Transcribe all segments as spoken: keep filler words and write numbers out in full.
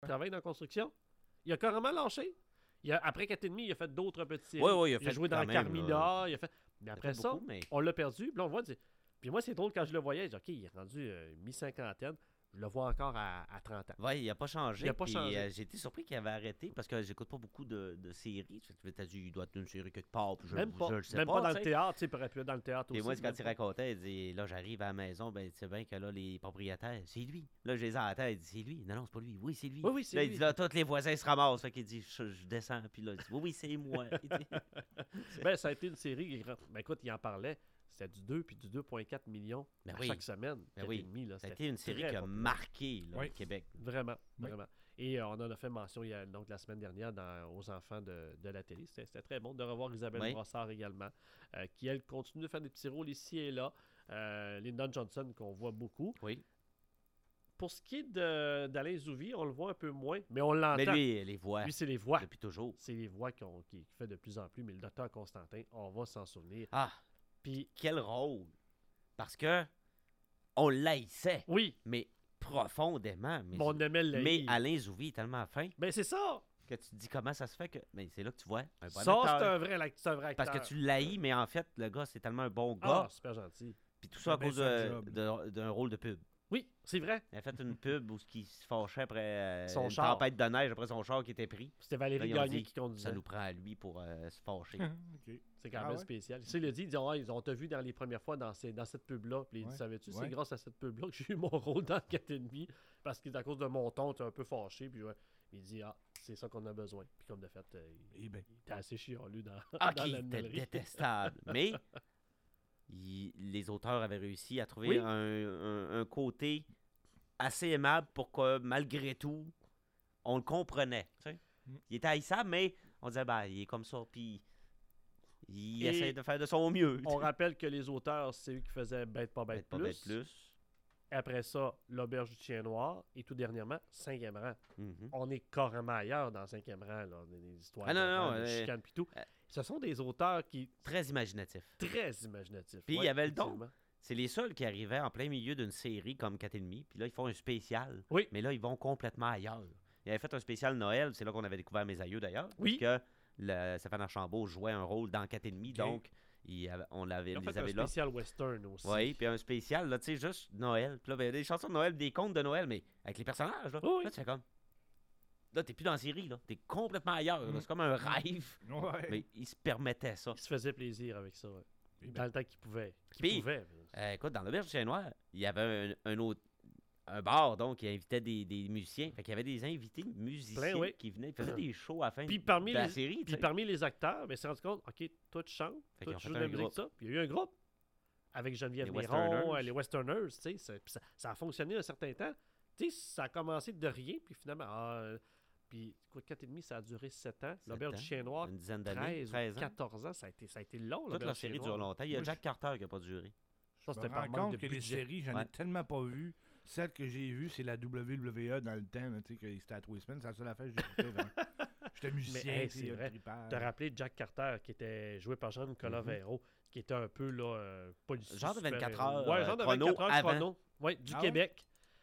travaille dans la construction. Il a carrément lâché. Il a, après quatre et demi, il a fait d'autres petites séries. Oui, oui, il a, il fait a joué dans même, Carmina. euh, Il a fait... Mais après il a fait ça, beaucoup, mais... on l'a perdu. Puis là, on voit... Puis moi, c'est drôle, quand je le voyais, je dis, OK, il est rendu euh, mi-cinquantaine. Je le vois encore à, à trente ans. Oui, il n'a pas changé. Il a pas puis, changé. Euh, j'ai été surpris qu'il avait arrêté parce que j'écoute pas beaucoup de, de séries. Tu as dit, il doit être une série quelque part. Puis je, Même pas, je le sais même pas, pas dans t'sais. le théâtre. Il pourrait plus être dans le théâtre Et aussi. moi, c'est quand il pas. racontait, il dit, là, j'arrive à la maison, ben, tu sais bien que là, les propriétaires, c'est lui. Là, je les ai à la tête, il dit, c'est lui. Non, non, c'est pas lui. Oui, c'est lui. Oui, oui, c'est là, lui. il dit, là, tous les voisins se ramassent. Fait qu'il dit, je, je descends. Puis là, il dit, oui, oui, c'est moi. Il dit... ben, ça a été une série. Ben, écoute, il en parlait. C'était du deux puis du deux virgule quatre millions ben à oui. chaque semaine. Ben oui. Demi, là, ça a été une série qui a marqué là, oui. le Québec. Vraiment, oui. vraiment. Et euh, on en a fait mention il y a, donc, la semaine dernière dans, aux enfants de, de la télé. C'était, c'était très bon de revoir Isabelle oui. Brassard également, euh, qui, elle, continue de faire des petits rôles ici et là. Euh, Lyndon Johnson, qu'on voit beaucoup. Oui. Pour ce qui est de, d'Alain Zouvi, on le voit un peu moins, mais on l'entend. Mais lui, les voix. Lui, c'est les voix. Depuis toujours. C'est les voix qu'on, qui, qui fait de plus en plus. Mais le docteur Constantin, on va s'en souvenir. Ah! Puis quel rôle! Parce que on l'haïssait. Oui. Mais profondément. Mais, on aimait le mais Alain Zouvi est tellement fin. Ben c'est ça! Que tu te dis comment ça se fait que. Mais c'est là que tu vois un bon ça, acteur. c'est un vrai, c'est un vrai acteur. Parce que tu l'haïs, mais en fait, le gars, c'est tellement un bon gars. Ah, super gentil. Puis tout ça à cause de, de, d'un rôle de pub. Oui, c'est vrai. Il a fait une pub où il se fâchait après euh, son une char. tempête de neige, après son char qui était pris. C'était Valérie là, Gagné dit, qui conduisait. Ça nous prend à lui pour euh, se fâcher. okay. C'est quand ah même ouais? spécial. Tu sais, il a dit, il dit oh, ils ont te vu dans les premières fois dans, ces, dans cette pub-là. Puis il dit, ouais. savais-tu, ouais. c'est grâce à cette pub-là que j'ai eu mon rôle dans quatre et demi. Parce que à cause de mon ton, tu es un peu fâché. Puis ouais, il dit, ah, c'est ça qu'on a besoin. Puis comme de fait, euh, il, eh ben. il était assez chialeux dans, ah, dans qui la était mêlerie. détestable. Mais il, les auteurs avaient réussi à trouver oui. un, un, un côté assez aimable pour que, malgré tout, on le comprenait. Tu sais? Mm. Il était haïssable, mais on disait, ben, il est comme ça, puis il Et essaie de faire de son mieux. On rappelle que les auteurs, c'est eux qui faisaient Bête pas bête, bête pas plus. bête plus. Après ça, L'Auberge du chien noir. Et tout dernièrement, Cinquième rang. Mm-hmm. On est carrément ailleurs dans Cinquième rang, là, des histoires ah, non, de, non, de euh, chicanes pis tout. euh, Ce sont des auteurs qui... Très imaginatifs. Très imaginatifs. Puis il ouais, y avait le don. C'est les seuls qui arrivaient en plein milieu d'une série comme quatre et demi, puis là, ils font un spécial. Oui. Mais là, ils vont complètement ailleurs. Ils avaient fait un spécial Noël, c'est là qu'on avait découvert Mes aïeux d'ailleurs. Oui. Parce que le, Stéphane Archambault jouait un rôle dans quatre et demi, okay. Donc il, on l'avait, ils ont les fait avait un là. spécial western aussi. Oui, puis un spécial, là, tu sais, juste Noël. Puis là, ben, il y a des chansons de Noël, des contes de Noël, mais avec les personnages, là. Oui. Là, tu fais comme... Là, t'es plus dans la série, là. T'es complètement ailleurs. Mm. Là. C'est comme un rêve. Ouais. Mais il se permettait ça. Il se faisait plaisir avec ça, ouais. Dans le temps qu'il pouvait. Qu'il Puis, pouvait. Euh, écoute, dans l'Auberge du chien noir, il y avait un, un autre... un bar, donc, qui invitait des, des musiciens. Fait qu'il y avait des invités musiciens Plein, oui. qui venaient. Ils faisaient des shows à la fin puis parmi de la les, série. Puis parmi les acteurs, ben, c'est rendu compte, OK, toi, tu chantes, fait toi, tu joues de un la musique, groupe. ça. Puis il y a eu un groupe avec Geneviève Les Néron, Westerners. les Westerners, tu sais. Ça, ça, ça a fonctionné un certain temps. Tu sais, ça a commencé de rien, puis finalement... Ah, euh, puis, quoi, quatre et demi, ça a duré sept ans. L'Auberge du chien noir, une dizaine d'années, treize, quatorze ans, ça a été, ça a été long. Toute la série dure longtemps. Il y a Moi, Jack Carter qui n'a pas duré. Ça, Je c'était me par rends manque compte de que les budget. séries, j'en Ouais. ai tellement pas vu. Celle que j'ai vue, c'est la W W E dans le temps, là, tu sais, que c'était à trois semaines. C'est la seule affaire que j'écoutais. vraiment. J'étais musicien, hey, puis, c'est euh, vrai. tripage. Tu as rappelé Jack Carter, qui était joué par Jean-Nicolas Mhm. Véro, qui était un peu, là, euh, policier. Genre de vingt-quatre super-héros. heures, Ouais, euh, genre de chrono vingt-quatre heures avant. chrono. Ouais, du Ah ouais? Québec,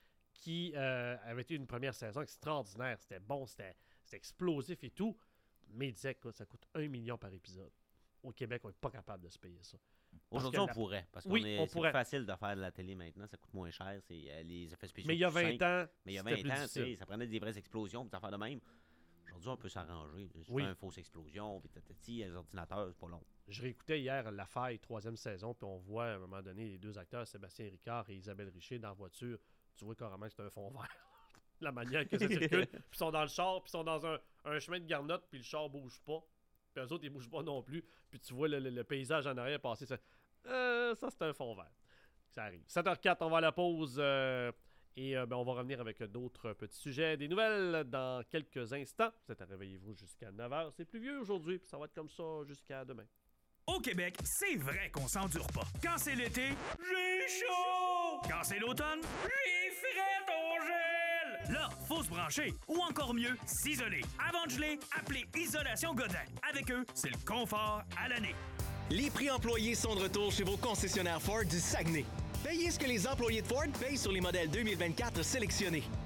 qui euh, avait été une première saison extraordinaire. C'était bon, c'était, c'était explosif et tout. Mais il disait que ça coûte un million par épisode. Au Québec, on n'est pas capable de se payer ça. Aujourd'hui, que on la- pourrait. Parce Oui, qu'on est, on c'est pourrait. plus facile de faire de la télé maintenant. Ça coûte moins cher. C'est euh, les effets spéciaux. Mais il y a plus vingt simples. ans, Mais il y a c'était vingt plus ans, tu difficile. sais, ça prenait des vraies explosions, puis ça faire de même. Aujourd'hui, on peut s'arranger. Si Oui. tu fais une fausse explosion, puis tatati, les ordinateurs, c'est pas long. Je réécoutais hier La Faille, troisième saison, puis on voit à un moment donné les deux acteurs, Sébastien Ricard et Isabelle Richer, dans la voiture. Tu vois carrément que c'est un fond vert. La manière que ça circule. Puis ils sont dans le char, puis ils sont dans un, un chemin de garnotte, puis le char bouge pas. Puis eux autres, ils bougent pas non plus. Puis tu vois le, le- le paysage en arrière passer. Ça, euh, ça c'est un fond vert. Ça arrive. sept heures quatre, on va à la pause. euh, et euh, ben, on va revenir avec d'autres petits sujets. Des nouvelles dans quelques instants. Vous êtes à Réveillez-vous jusqu'à neuf heures. C'est plus vieux aujourd'hui, puis ça va être comme ça jusqu'à demain. Au Québec, c'est vrai qu'on s'endure pas. Quand c'est l'été, j'ai chaud! Quand c'est l'automne, j'ai frais ton gel! Là, faut se brancher. Ou encore mieux, s'isoler. Avant de geler, appelez Isolation Godin. Avec eux, c'est le confort à l'année. Les prix employés sont de retour chez vos concessionnaires Ford du Saguenay. Payez ce que les employés de Ford payent sur les modèles deux mille vingt-quatre sélectionnés.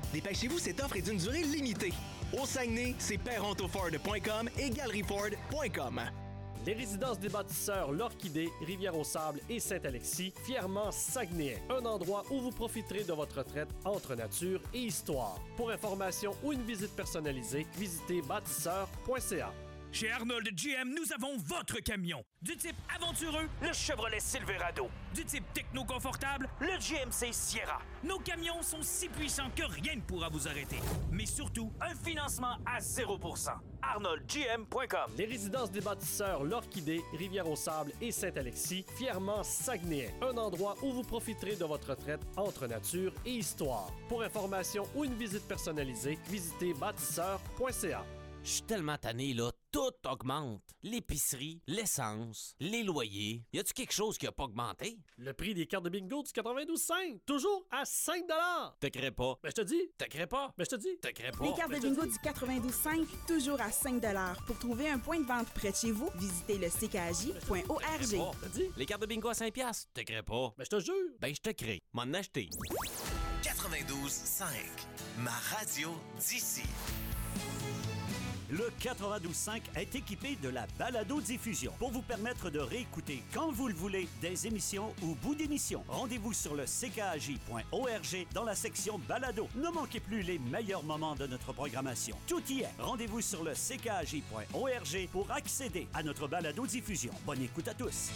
Dépêchez-vous, cette offre est d'une durée limitée. Au Saguenay, c'est perronto ford point com et galerie ford point com. Les résidences des bâtisseurs L'Orchidée, Rivière-au-Sable et Saint-Alexis, fièrement saguenéens. Un endroit où vous profiterez de votre retraite entre nature et histoire. Pour information ou une visite personnalisée, visitez bâtisseur point c a. Chez Arnold G M, nous avons votre camion. Du type aventureux, le Chevrolet Silverado. Du type techno-confortable, le G M C Sierra. Nos camions sont si puissants que rien ne pourra vous arrêter. Mais surtout, un financement à zéro pour cent. arnold g m point com. Les résidences des bâtisseurs L'Orchidée, Rivière-au-Sable et Saint-Alexis, fièrement saguenéens. Un endroit où vous profiterez de votre retraite entre nature et histoire. Pour information ou une visite personnalisée, visitez bâtisseur point c a. Je suis tellement tanné, là. Tout augmente. L'épicerie, l'essence, les loyers. Y a-tu quelque chose qui a pas augmenté? Le prix des cartes de bingo du quatre-vingt-douze cinq, toujours à cinq dollars. Te crée pas. Ben, je te dis. Te crée pas. Ben, je te dis. Te crée pas. Les cartes de Ben, je te bingo dis. du quatre-vingt-douze cinq, toujours à cinq dollars. Pour trouver un point de vente près de chez vous, visitez le c k j point org. Te crée pas. Je te dis. Les cartes de bingo à cinq piastres. Te crée pas. Ben, je te jure. Ben, je te crée. M'en acheter. quatre-vingt-douze cinq, ma radio d'ici. Le quatre-vingt-douze cinq est équipé de la balado-diffusion pour vous permettre de réécouter quand vous le voulez des émissions ou bouts d'émissions. Rendez-vous sur le c k j point org dans la section balado. Ne manquez plus les meilleurs moments de notre programmation. Tout y est. Rendez-vous sur le c k j point org pour accéder à notre balado-diffusion. Bonne écoute à tous.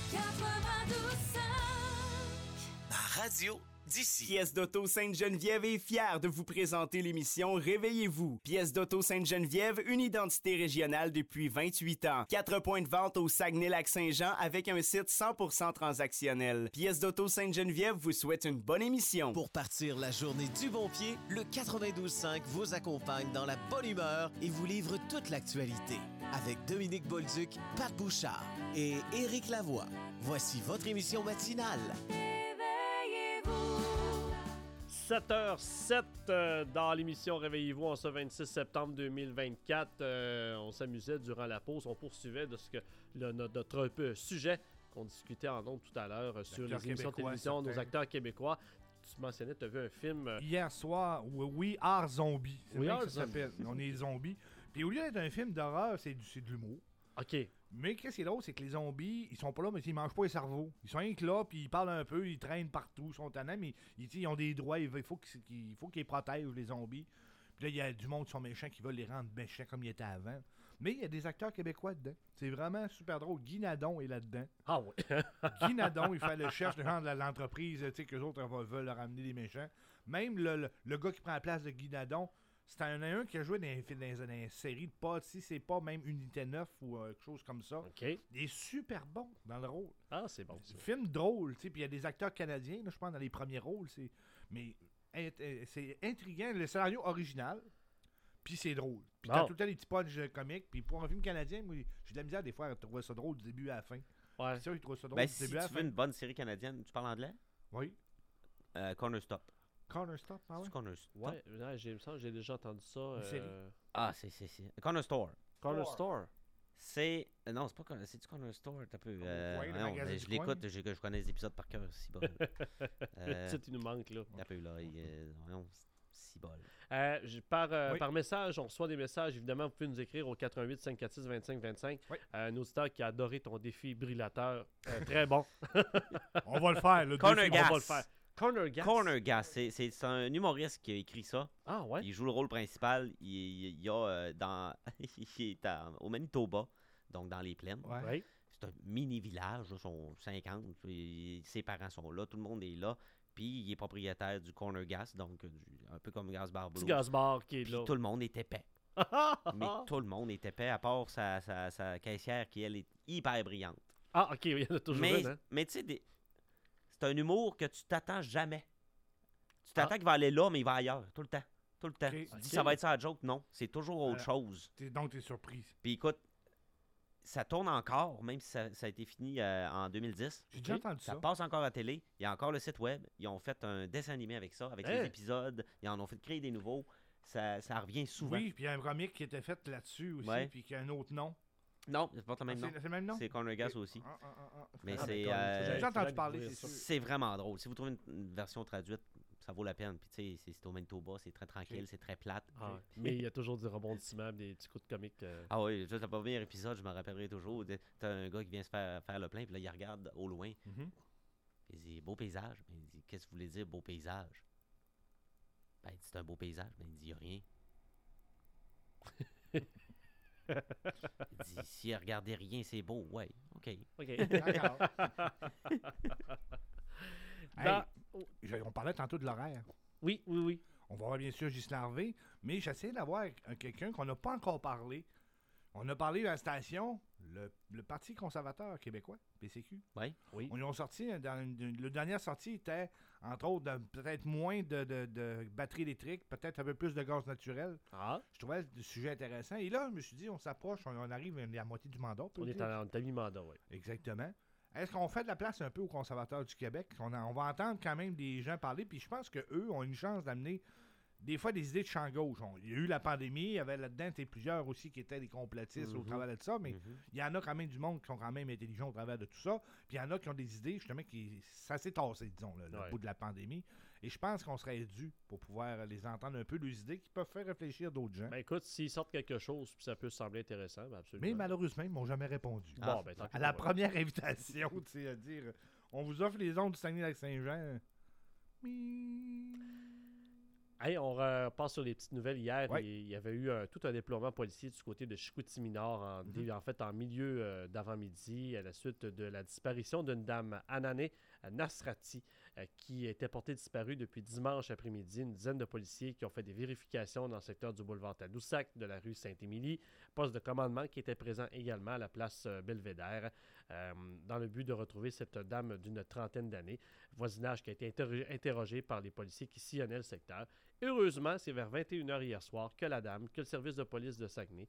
Ma radio d'ici. Pièce d'Auto Sainte-Geneviève est fière de vous présenter l'émission Réveillez-vous. Pièce d'Auto Sainte-Geneviève, une identité régionale depuis vingt-huit ans. Quatre points de vente au Saguenay-Lac-Saint-Jean avec un site cent pour cent transactionnel. Pièce d'Auto Sainte-Geneviève vous souhaite une bonne émission. Pour partir la journée du bon pied, le quatre-vingt-douze cinq vous accompagne dans la bonne humeur et vous livre toute l'actualité. Avec Dominique Bolduc, Pat Bouchard et Éric Lavoie. Voici votre émission matinale. sept heures zéro sept euh, dans l'émission Réveillez-vous en ce vingt-six septembre deux mille vingt-quatre. Euh, on s'amusait durant la pause, on poursuivait de ce que le, notre, notre euh, sujet qu'on discutait en ondes tout à l'heure euh, sur les Acteurs émissions de québécois, télévision, nos certains. acteurs québécois. Tu mentionnais, tu as vu un film. euh, Hier soir, We Are Zombies. C'est We bien Are que ça s'appelle. On est zombies. Puis au lieu d'être un film d'horreur, c'est du, c'est de l'humour. OK. Mais qu'est-ce qui est drôle, c'est que les zombies, ils sont pas là, mais ils mangent pas les cerveaux. Ils sont rien que là, puis ils parlent un peu, ils traînent partout, ils sont tannants, mais ils, ils ont des droits, il faut qu'ils, qu'il faut qu'ils les protègent, les zombies. Puis là, il y a du monde qui sont méchants, qui veulent les rendre méchants comme ils étaient avant. Mais il y a des acteurs québécois dedans. C'est vraiment super drôle. Guy Nadon est là-dedans. Ah oui. Guy Nadon, il fait le chef de genre de l'entreprise, tu sais, qu'eux autres veulent leur amener des méchants. Même le, le, le gars qui prend la place de Guy Nadon, c'est un, un qui a joué dans une dans, dans, dans série de pas, si c'est pas même Unité neuf ou euh, quelque chose comme ça. OK. Il est super bon dans le rôle. Ah, c'est bon. C'est un film drôle, tu sais, puis il y a des acteurs canadiens, là, je pense, dans les premiers rôles. C'est... Mais int- euh, c'est intriguant, le scénario original, puis c'est drôle. Puis t'as Bon. tout le temps des petits punchs euh, comiques, puis pour un film canadien, moi, j'ai de la misère des fois à trouver ça drôle du début à la fin. Ouais. C'est sûr, je trouve ça drôle Ben, du si début à la tu fin. veux une bonne série canadienne, tu parles anglais? Oui. Euh, Corner Stop. Corner Stop, ah ouais? C'est Corner Stop. Ouais, ouais, j'ai, il me semble que j'ai déjà entendu ça. Une série. Euh... Ah, c'est, c'est, c'est. Corner Store. Corner Store. C'est. euh, Non, c'est pas Corner. C'est du Corner Store. T'as peu. Euh, coin, le voyons, magasin mais du je l'écoute, coin. je, je connais les épisodes par cœur, si bon. Le euh, titre, il nous manque, là. T'as peu, là. il, euh, voyons, si bol. Euh, j- par, euh, Oui. par message, on reçoit des messages. Évidemment, vous pouvez nous écrire au quatre un huit, cinq quatre six, deux cinq deux cinq. Oui. Euh, un auditeur qui a adoré ton défi brillateur. Euh, très bon. On va le faire, le Corner défi. On Gas. va le faire. Corner Gas. Corner Gas, c'est, c'est, c'est un humoriste qui a écrit ça. Ah ouais? Il joue le rôle principal. Il, il, il y a euh, dans. il est à- au Manitoba, donc dans les plaines. Ouais. Oui. C'est un mini village, là, ils sont cinquante. puis ses parents sont là, tout le monde est là. Puis il est propriétaire du Corner Gas, donc euh, du- un peu comme Gas Bar Petit Blues. Gasbar qui est Puis là. tout le monde est épais. Mais tout le monde est épais, à part sa, sa, sa caissière qui, elle, est hyper brillante. Ah, ok, il y en a toujours Mais, une, hein? mais tu sais, des- c'est un humour que tu t'attends jamais. Tu t'attends Ah. qu'il va aller là, mais il va ailleurs, tout le temps. Tout le temps. Ok. Tu dis, Ok. ça va être ça la joke, non. C'est toujours autre Euh, chose. T'es- Donc, t'es surprise. Puis écoute, ça tourne encore, même si ça, ça a été fini euh, en deux mille dix. J'ai déjà entendu Ça ça. passe encore à la télé. Il y a encore le site web. Ils ont fait un dessin animé avec ça, avec Hein? les épisodes. Ils en ont fait créer des nouveaux. Ça, ça revient souvent. Oui, puis il y a un comique qui était fait là-dessus aussi, Ouais. puis qui a un autre nom. Non, c'est pas le même Ah, nom. c'est, c'est le même nom? C'est Corner Gas Ok. aussi. Ah, ah, ah, ah. Mais Ah, c'est, d'accord. euh, J'ai déjà entendu faudrait parler, découvrir c'est ça. sûr. c'est vraiment drôle. Si vous trouvez une, une version traduite, ça vaut la peine. Puis tu sais, c'est, c'est au Manitoba, c'est très tranquille, Ok. c'est très plate. Ah, mais il y a toujours du rebondissement, des petits coups de comique. euh. Ah oui, juste le premier épisode, je me rappellerai toujours. de- T'as un gars qui vient se faire, faire le plein, puis là, il regarde au loin. Mhm. Il dit beau paysage. Ben, il dit qu'est-ce que vous voulez dire, beau paysage? Ben, il dit c'est un beau paysage. Ben, il dit y a rien. Il dit si regardez rien, c'est beau. Ouais, ok. OK. D'accord. Hey, Dans- je- on parlait tantôt de l'horaire. Oui, oui, oui. On va voir bien sûr Ghislain Harvey, mais j'essaie d'avoir un- quelqu'un qu'on n'a pas encore parlé. On a parlé à la station, le, le Parti conservateur québécois, P C Q. Ouais. Oui. On ont sorti, dans une- le dernière sortie était, entre autres, de- peut-être moins de, de, de batterie électrique, peut-être un peu plus de gaz naturel. Ah, Je trouvais le sujet intéressant. Et là, je me suis dit, on s'approche, on, on arrive à la moitié du mandat. on peut est dire. en, en demi-mandat, oui. Exactement. Est-ce qu'on fait de la place un peu aux conservateurs du Québec? On, a- on va entendre quand même des gens parler, puis je pense qu'eux ont une chance d'amener des fois des idées de champ gauche. On- il y a eu la pandémie, il y avait là-dedans t'sais, plusieurs aussi qui étaient des complotistes au Mhm. travers de ça, mais Mhm. il y en a quand même du monde qui sont quand même intelligents au travers de tout ça, puis il y en a qui ont des idées, justement, qui ça s'est tassé, disons, là, le Ouais. bout de la pandémie. Et je pense qu'on serait dû pour pouvoir les entendre un peu, leurs idées qui peuvent faire réfléchir d'autres gens. Ben écoute, s'ils sortent quelque chose, puis ça peut sembler intéressant, ben absolument. mais malheureusement, ils m'ont jamais répondu. Bon, ben tant pis À la pour eux. première invitation, tu sais, à dire on vous offre les ondes du Saguenay-Lac-Saint-Jean. Mais... Hey, on repasse sur les petites nouvelles. Hier, Ouais. il il y avait eu un- tout un déploiement policier du côté de Chicoutimi-Nord, en, dé- en fait en milieu euh, d'avant-midi, à la suite de la disparition d'une dame, Anané Nasrati, euh, qui était portée disparue depuis dimanche après-midi. Une dizaine de policiers qui ont fait des vérifications dans le secteur du boulevard Tadoussac, de la rue Saint-Émilie, poste de commandement qui était présent également à la place euh, Belvédère, euh, dans le but de retrouver cette dame d'une trentaine d'années. Voisinage qui a été interro- interrogé par les policiers qui sillonnaient le secteur. Heureusement, c'est vers vingt et une heures hier soir que la dame, que le service de police de Saguenay,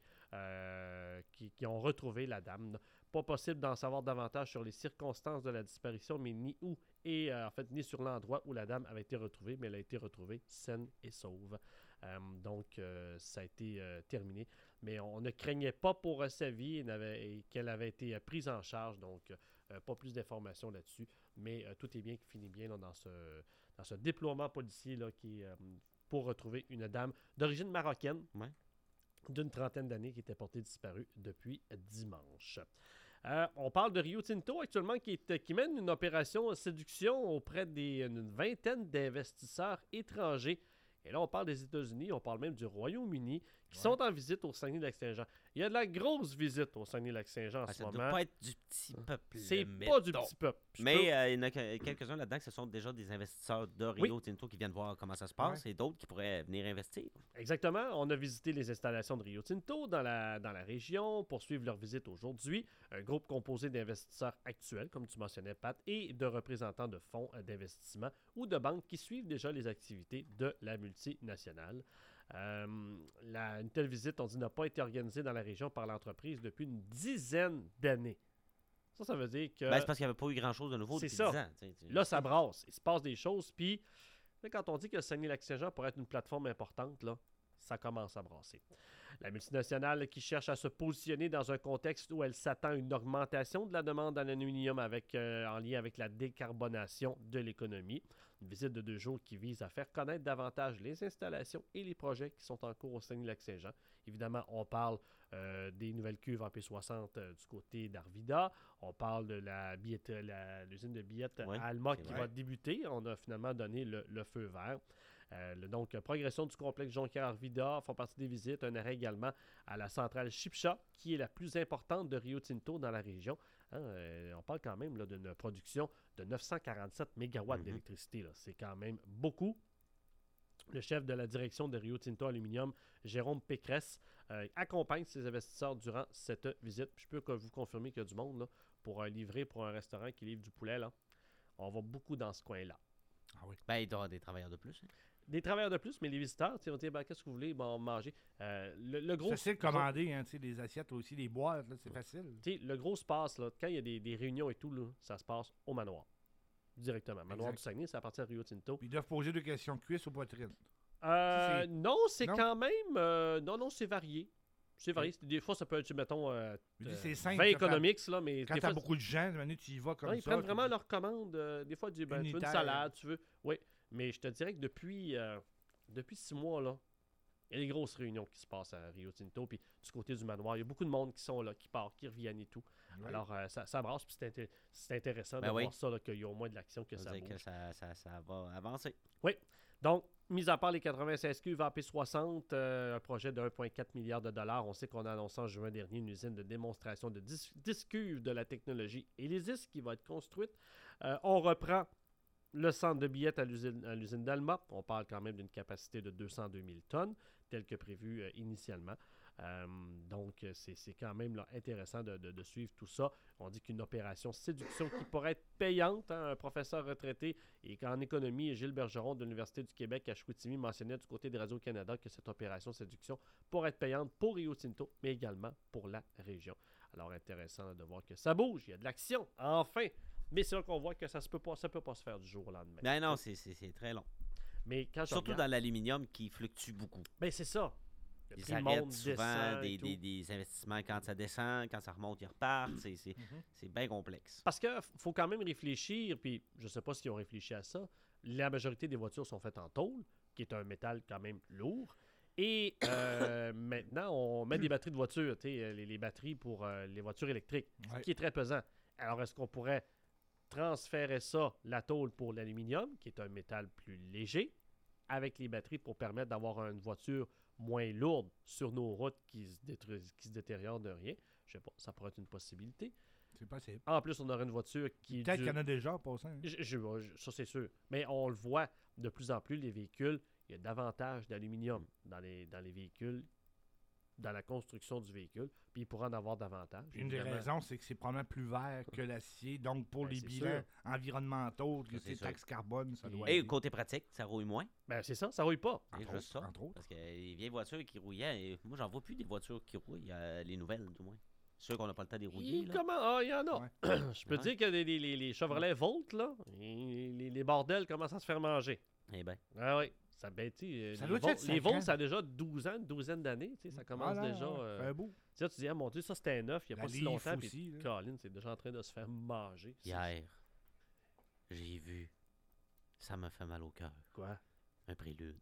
euh, qui, qui ont retrouvé la dame. Pas possible d'en savoir davantage sur les circonstances de la disparition, mais ni où et euh, en fait ni sur l'endroit où la dame avait été retrouvée, mais elle a été retrouvée saine et sauve. Euh, donc euh, ça a été euh, terminé, mais on ne craignait pas pour euh, sa vie et, n'avait- et qu'elle avait été euh, prise en charge, donc euh, pas plus d'informations là-dessus, mais euh, tout est bien qui finit bien là, dans ce dans ce déploiement policier là qui euh, pour retrouver une dame d'origine marocaine Ouais. d'une trentaine d'années qui était portée disparue depuis dimanche. Euh, on parle de Rio Tinto actuellement qui, est- qui mène une opération séduction auprès d'une vingtaine d'investisseurs étrangers. Et là, on parle des États-Unis, on parle même du Royaume-Uni, qui Ouais. sont en visite au Saguenay-Lac-Saint-Jean. Il y a de la grosse visite au Saguenay-Lac-Saint-Jean en Ah, ce ça ne moment. doit pas être du petit peuple. C'est mais pas du donc. petit peuple. Je peux- Mais euh, il y en a que- quelques-uns là-dedans que ce sont déjà des investisseurs de Rio Tinto qui viennent voir comment ça se passe et d'autres qui pourraient venir investir. Exactement. On a visité les installations de Rio Tinto dans la, dans la région, poursuivre leur visite aujourd'hui. Un groupe composé d'investisseurs actuels, comme tu mentionnais, Pat, et de représentants de fonds euh, d'investissement ou de banques qui suivent déjà les activités de la multinationale. Euh, la- une telle visite, on dit, n'a pas été organisée dans la région par l'entreprise depuis une dizaine d'années. Ça, ça veut dire que... Ben, c'est parce qu'il n'y avait pas eu grand-chose de nouveau C'est depuis ça. dix ans. tu sais, tu- Là, ça brasse. Il se passe des choses. Puis, là, quand on dit que Saguenay-Lac-Saint-Jean pourrait être une plateforme importante, là, ça commence à brasser. La multinationale qui cherche à se positionner dans un contexte où elle s'attend à une augmentation de la demande en aluminium avec, euh, en lien avec la décarbonation de l'économie. Une visite de deux jours qui vise à faire connaître davantage les installations et les projets qui sont en cours au Saguenay-Lac-Saint-Jean. Évidemment, on parle euh, des nouvelles cuves en P soixante euh, du côté d'Arvida. On parle de la billette, la- l'usine de billettes Ouais, à Alma c'est qui vrai. va débuter. On a finalement donné le, le feu vert. Euh, le- donc, euh, progression du complexe Jonquière-Arvida font partie des visites. Un arrêt également à la centrale Chipcha, qui est la plus importante de Rio Tinto dans la région. Hein, euh, on parle quand même là, d'une production de neuf cent quarante-sept mégawatts Mhm. d'électricité. là. C'est quand même beaucoup. Le chef de la direction de Rio Tinto Aluminium, Jérôme Pécresse, euh, accompagne ses investisseurs durant cette visite. Puis je peux que vous confirmer qu'il y a du monde là, pour un livrer pour un restaurant qui livre du poulet. Là. On va beaucoup dans ce coin-là. Ah oui. Ben, il doit y avoir des travailleurs de plus. hein. Des travailleurs de plus, mais les visiteurs, tu sais, on dit, ben, qu'est-ce que vous voulez bon, manger? Euh, le, le gros... C'est facile de commander, hein, tu sais, des assiettes aussi, des boîtes, là, c'est facile. Tu sais, le gros se passe, là, quand il y a des, des réunions et tout, là, ça se passe au manoir. Directement. Manoir Exact. du Saguenay, ça appartient à Rio Tinto. Puis ils doivent poser deux questions de cuisse ou poitrine. Euh, c'est- non, c'est Non? quand même... euh, non, non, c'est varié. C'est varié. C'est- Des fois, ça peut être, mettons, euh, Je dis, euh, c'est simple, vingt ça, économics, là, mais Quand des t'as fois... beaucoup de gens, de manière, tu y vas comme non, ils ça. prennent tu vraiment dis- leur commande. euh, des fois, ils disent, ben, tu veux une Unitaire. salade, tu veux... Oui, Mais je te dirais que depuis, euh, depuis six mois, là, il y a des grosses réunions qui se passent à Rio Tinto. Puis du côté du manoir, il y a beaucoup de monde qui sont là, qui partent, qui reviennent et tout. Ouais. Alors, euh, ça, ça brasse. Puis c'est, inté- c'est intéressant Ben de oui. voir ça, là, qu'il y a au moins de l'action, que Ça ça veut dire bouge. que ça, ça, ça va avancer. Oui. Donc, mis à part les quatre-vingt-seize Q, V A P soixante, euh, un projet de un virgule quatre milliard de dollars. On sait qu'on a annoncé en juin dernier une usine de démonstration de dis- disques cuivres de la technologie Elysis qui va être construite. Euh, on reprend le centre de billettes à l'usine, à l'usine d'Alma. On parle quand même d'une capacité de deux cent deux mille tonnes, tel que prévu euh, initialement. Euh, donc, c'est, c'est quand même là, intéressant de, de- de suivre tout ça. On dit qu'une opération séduction qui pourrait être payante, hein, un professeur retraité et qu'en économie, Gilles Bergeron de l'Université du Québec à Chicoutimi mentionnait du côté de Radio-Canada que cette opération séduction pourrait être payante pour Rio Tinto, mais également pour la région. Alors, intéressant de voir que ça bouge, il y a de l'action, enfin! Mais c'est là qu'on voit que ça ne peut pas, ça peut pas se faire du jour au lendemain. Ben non, c'est, c'est, c'est très long. Mais quand je Surtout regarde- dans l'aluminium qui fluctue beaucoup. Ben c'est ça. Le Ils prix arrêtent monte, souvent descend des, et des, tout. des investissements quand ça descend, quand ça remonte, ils repartent. C'est, c'est, c'est bien complexe. Parce qu'il faut quand même réfléchir, puis je ne sais pas s'ils ont réfléchi à ça. La majorité des voitures sont faites en tôle, qui est un métal quand même lourd. Et euh, maintenant, on met des batteries de voitures, tu sais, les, les batteries pour euh, les voitures électriques, Ouais. qui est très pesant. Alors, est-ce qu'on pourrait transférer ça, la tôle pour l'aluminium, qui est un métal plus léger, avec les batteries pour permettre d'avoir une voiture moins lourde sur nos routes qui se, détruisent- qui se détériorent de rien? Je sais pas, ça pourrait être une possibilité. C'est possible. En plus, on aurait une voiture qui... Peut-être dure- qu'il y en a déjà, en passant. hein. je- je- je- ça, c'est sûr. Mais on le voit de plus en plus, les véhicules, il y a davantage d'aluminium dans les, dans les véhicules, dans la construction du véhicule, puis il pourra en avoir davantage. Une des évidemment. raisons, c'est que c'est probablement plus vert que l'acier. Donc, pour Ben, les c'est bilans sûr. environnementaux, Ça, que c'est c'est sûr. taxe carbone, ça doit Et aider. côté pratique, ça rouille moins. Ben, c'est ça, ça rouille pas. C'est Entre juste ça. autres, entre autres. Parce que les vieilles voitures qui rouillaient, et moi, j'en vois plus des voitures qui rouillent, euh, les nouvelles, du moins. Ceux qu'on n'a pas le temps de les rouiller. Il, là. comment? Ah, il y en a. Ouais. Je peux Ouais. dire que les, les, les- les Chevrolet Volt, là, les, les- les bordels commencent à se faire manger. Eh ben, Ah oui. Ça, ben, tu sais, Ça les doit Volt, être les cinq Volt, ans. ça a déjà douze ans, une douzaine d'années. Tu sais, ça commence Ah, non, déjà. non, euh, fait un bout. tu sais, tu dis, ah mon Dieu, ça c'était neuf, il n'y a La pas si Leaf longtemps. Puis, aussi, là. Colin, c'est déjà en train de se faire manger. C'est- hier, j'ai vu. Ça m'a fait mal au cœur. Quoi? Un prélude.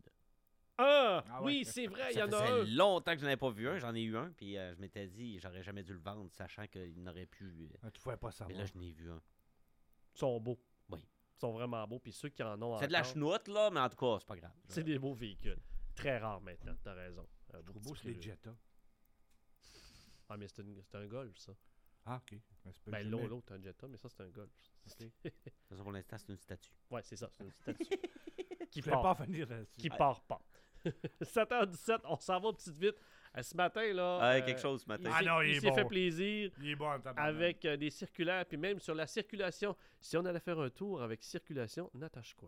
Ah! Ah oui, ouais. c'est vrai, il y Ça en a faisait un. longtemps que je n'en avais pas vu un. J'en ai eu un, puis euh, je m'étais dit, j'aurais jamais dû le vendre, sachant qu'il n'aurait pu. euh, Ah, tu ne pouvais pas Mais savoir. là, je n'ai vu un. Ils sont beaux. Oui. Ils sont vraiment beaux. Puis ceux qui en ont C'est de la encore, chenoute, là, mais en tout cas, c'est pas grave. c'est des beaux véhicules. Très rares maintenant, t'as raison. Un beau Trop petit beau, c'est les prélude. Jetta. Ah, mais c'est, une- c'est un Golf, ça. Ah, OK. Ben, c'est pas Ben, jamais- l'autre, l'autre, c'est un Jetta, mais ça, c'est un Golf. C'est- Ça, pour l'instant, c'est une statue. ouais, c'est ça, c'est une statue. qui Je voulais part, pas finir là-dessus. qui part pas. sept heures dix-sept, on s'en va petite vite. Euh, ce matin, là... Ah, euh, quelque chose ce matin. Il Ah s'est, non, il il est s'est bon. fait plaisir Il est bon en tabarnak. avec euh, des circulaires, puis même sur la circulation. Si on allait faire un tour avec circulation, Natashquan.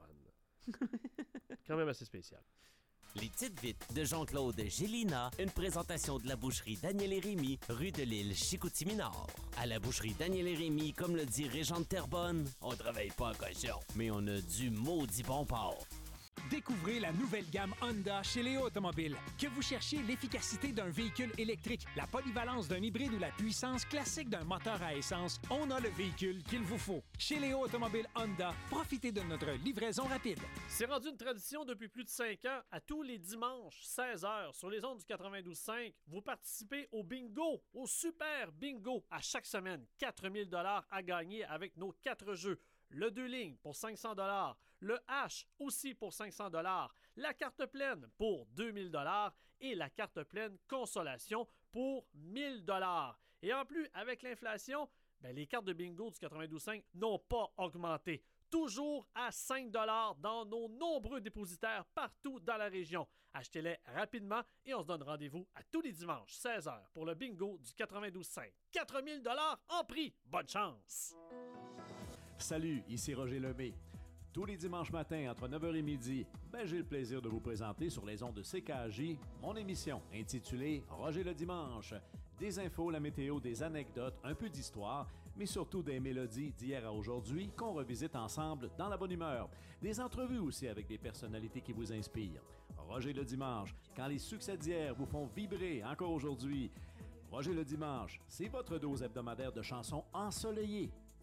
Quand même assez spécial. Les petites vites de Jean-Claude Gélina, une présentation de la boucherie Daniel et Rémy, rue de l'Île Chicoutimi-Nord. À la boucherie Daniel et Rémy, comme le dit Régent de Terrebonne, on travaille pas en cochon, mais on a du maudit bon porc. Découvrez la nouvelle gamme Honda chez Léo Automobile. Que vous cherchiez l'efficacité d'un véhicule électrique, la polyvalence d'un hybride ou la puissance classique d'un moteur à essence, on a le véhicule qu'il vous faut. Chez Léo Automobile Honda, profitez de notre livraison rapide. C'est rendu une tradition depuis plus de cinq ans. À tous les dimanches, seize heures, sur les ondes du quatre-vingt-douze cinq, vous participez au bingo, au super bingo. À chaque semaine, quatre mille dollars à gagner avec nos quatre jeux. Le deux lignes pour cinq cents dollars, le H aussi pour cinq cents dollars, la carte pleine pour deux mille dollars et la carte pleine consolation pour mille dollars. Et en plus, avec l'inflation, ben, les cartes de bingo du quatre-vingt-douze cinq n'ont pas augmenté. Toujours à cinq dollars dans nos nombreux dépositaires partout dans la région. Achetez-les rapidement et on se donne rendez-vous à tous les dimanches, seize heures, pour le bingo du quatre-vingt-douze cinq. quatre mille dollars en prix. Bonne chance! Salut, ici Roger Lemay. Tous les dimanches matins, entre neuf heures et midi, ben, j'ai le plaisir de vous présenter sur les ondes de C K A J mon émission intitulée Roger le dimanche. Des infos, la météo, des anecdotes, un peu d'histoire, mais surtout des mélodies d'hier à aujourd'hui qu'on revisite ensemble dans la bonne humeur. Des entrevues aussi avec des personnalités qui vous inspirent. Roger le dimanche, quand les succès d'hier vous font vibrer encore aujourd'hui. Roger le dimanche, c'est votre dose hebdomadaire de chansons ensoleillées.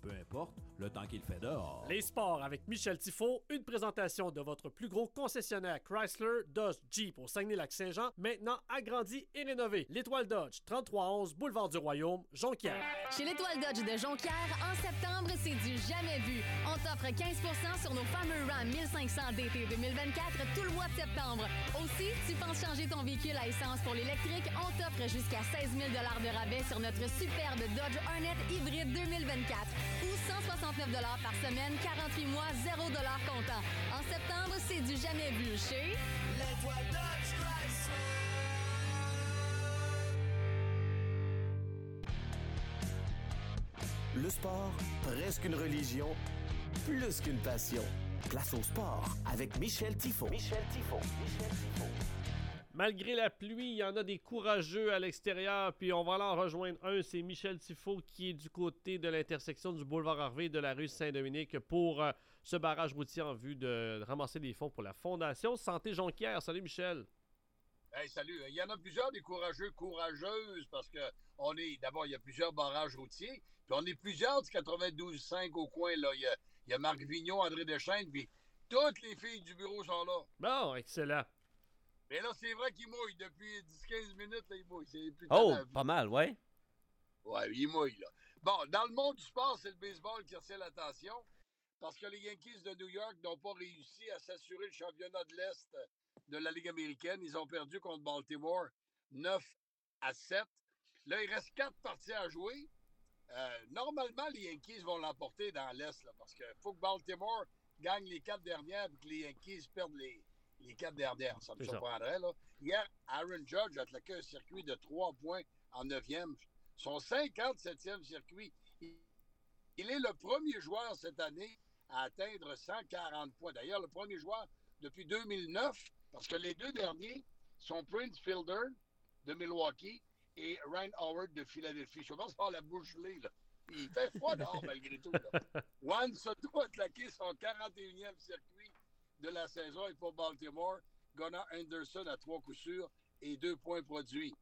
peu importe le temps qu'il fait dehors. Les sports avec Michel Tifo, une présentation de votre plus gros concessionnaire Chrysler, Dodge, Jeep au Saguenay-Lac-Saint-Jean, maintenant agrandi et rénové. L'Étoile Dodge, trente-trois onze, boulevard du Royaume, Jonquière. Chez l'Étoile Dodge de Jonquière, en septembre, c'est du jamais vu. On t'offre quinze pour cent sur nos fameux Ram mille cinq cents D T deux mille vingt-quatre tout le mois de septembre. Aussi, tu penses changer ton véhicule à essence pour l'électrique, on t'offre jusqu'à seize mille dollars de rabais sur notre superbe Dodge Hornet hybride deux mille vingt-quatre ou cent soixante-neuf dollars par semaine, quarante-huit mois, zéro dollars comptant. En septembre, c'est du jamais vu chez l'Étoile Dodge Chrysler. Le sport, presque une religion, plus qu'une passion. Place au sport avec Michel Tifo. Michel Tifo. Michel Tifo. Malgré la pluie, il y en a des courageux à l'extérieur, puis on va aller en rejoindre un, c'est Michel Tifo qui est du côté de l'intersection du boulevard Harvey de la rue Saint-Dominique pour euh, ce barrage routier en vue de, de ramasser des fonds pour la Fondation Santé Jonquière. Salut Michel. Hey, salut. Il y en a plusieurs des courageux, courageuses, parce que on est, d'abord, il y a plusieurs barrages routiers, puis on est plusieurs du quatre-vingt-douze cinq au coin, là. Il y a, il y a Marc Vigneault, André Deschênes, puis toutes les filles du bureau sont là. Bon, excellent. Mais là, c'est vrai qu'il mouille. Depuis dix quinze minutes, là, il mouille. C'est plus Oh, pas mal, ouais. Ouais, il mouille, là. Bon, dans le monde du sport, c'est le baseball qui retient l'attention parce que les Yankees de New York n'ont pas réussi à s'assurer le championnat de l'Est de la Ligue américaine. Ils ont perdu contre Baltimore neuf à sept. Là, il reste quatre parties à jouer. Euh, normalement, les Yankees vont l'emporter dans l'Est là, parce qu'il faut que Baltimore gagne les quatre dernières et que les Yankees perdent les... les quatre dernières, ça me surprendrait. Là. Hier, Aaron Judge a attaqué un circuit de trois points en neuvième. Son cinquante-septième circuit. Il est le premier joueur cette année à atteindre cent quarante points. D'ailleurs, le premier joueur depuis deux mille neuf, parce que les deux derniers sont Prince Fielder de Milwaukee et Ryan Howard de Philadelphie. Je pense avoir la bouche gelée, là. Il fait froid dehors, malgré tout. Là. Juan Soto a attaqué son quarante et unième circuit de la saison et pour Baltimore, Gunnar Anderson à trois coups sûrs et deux points produits.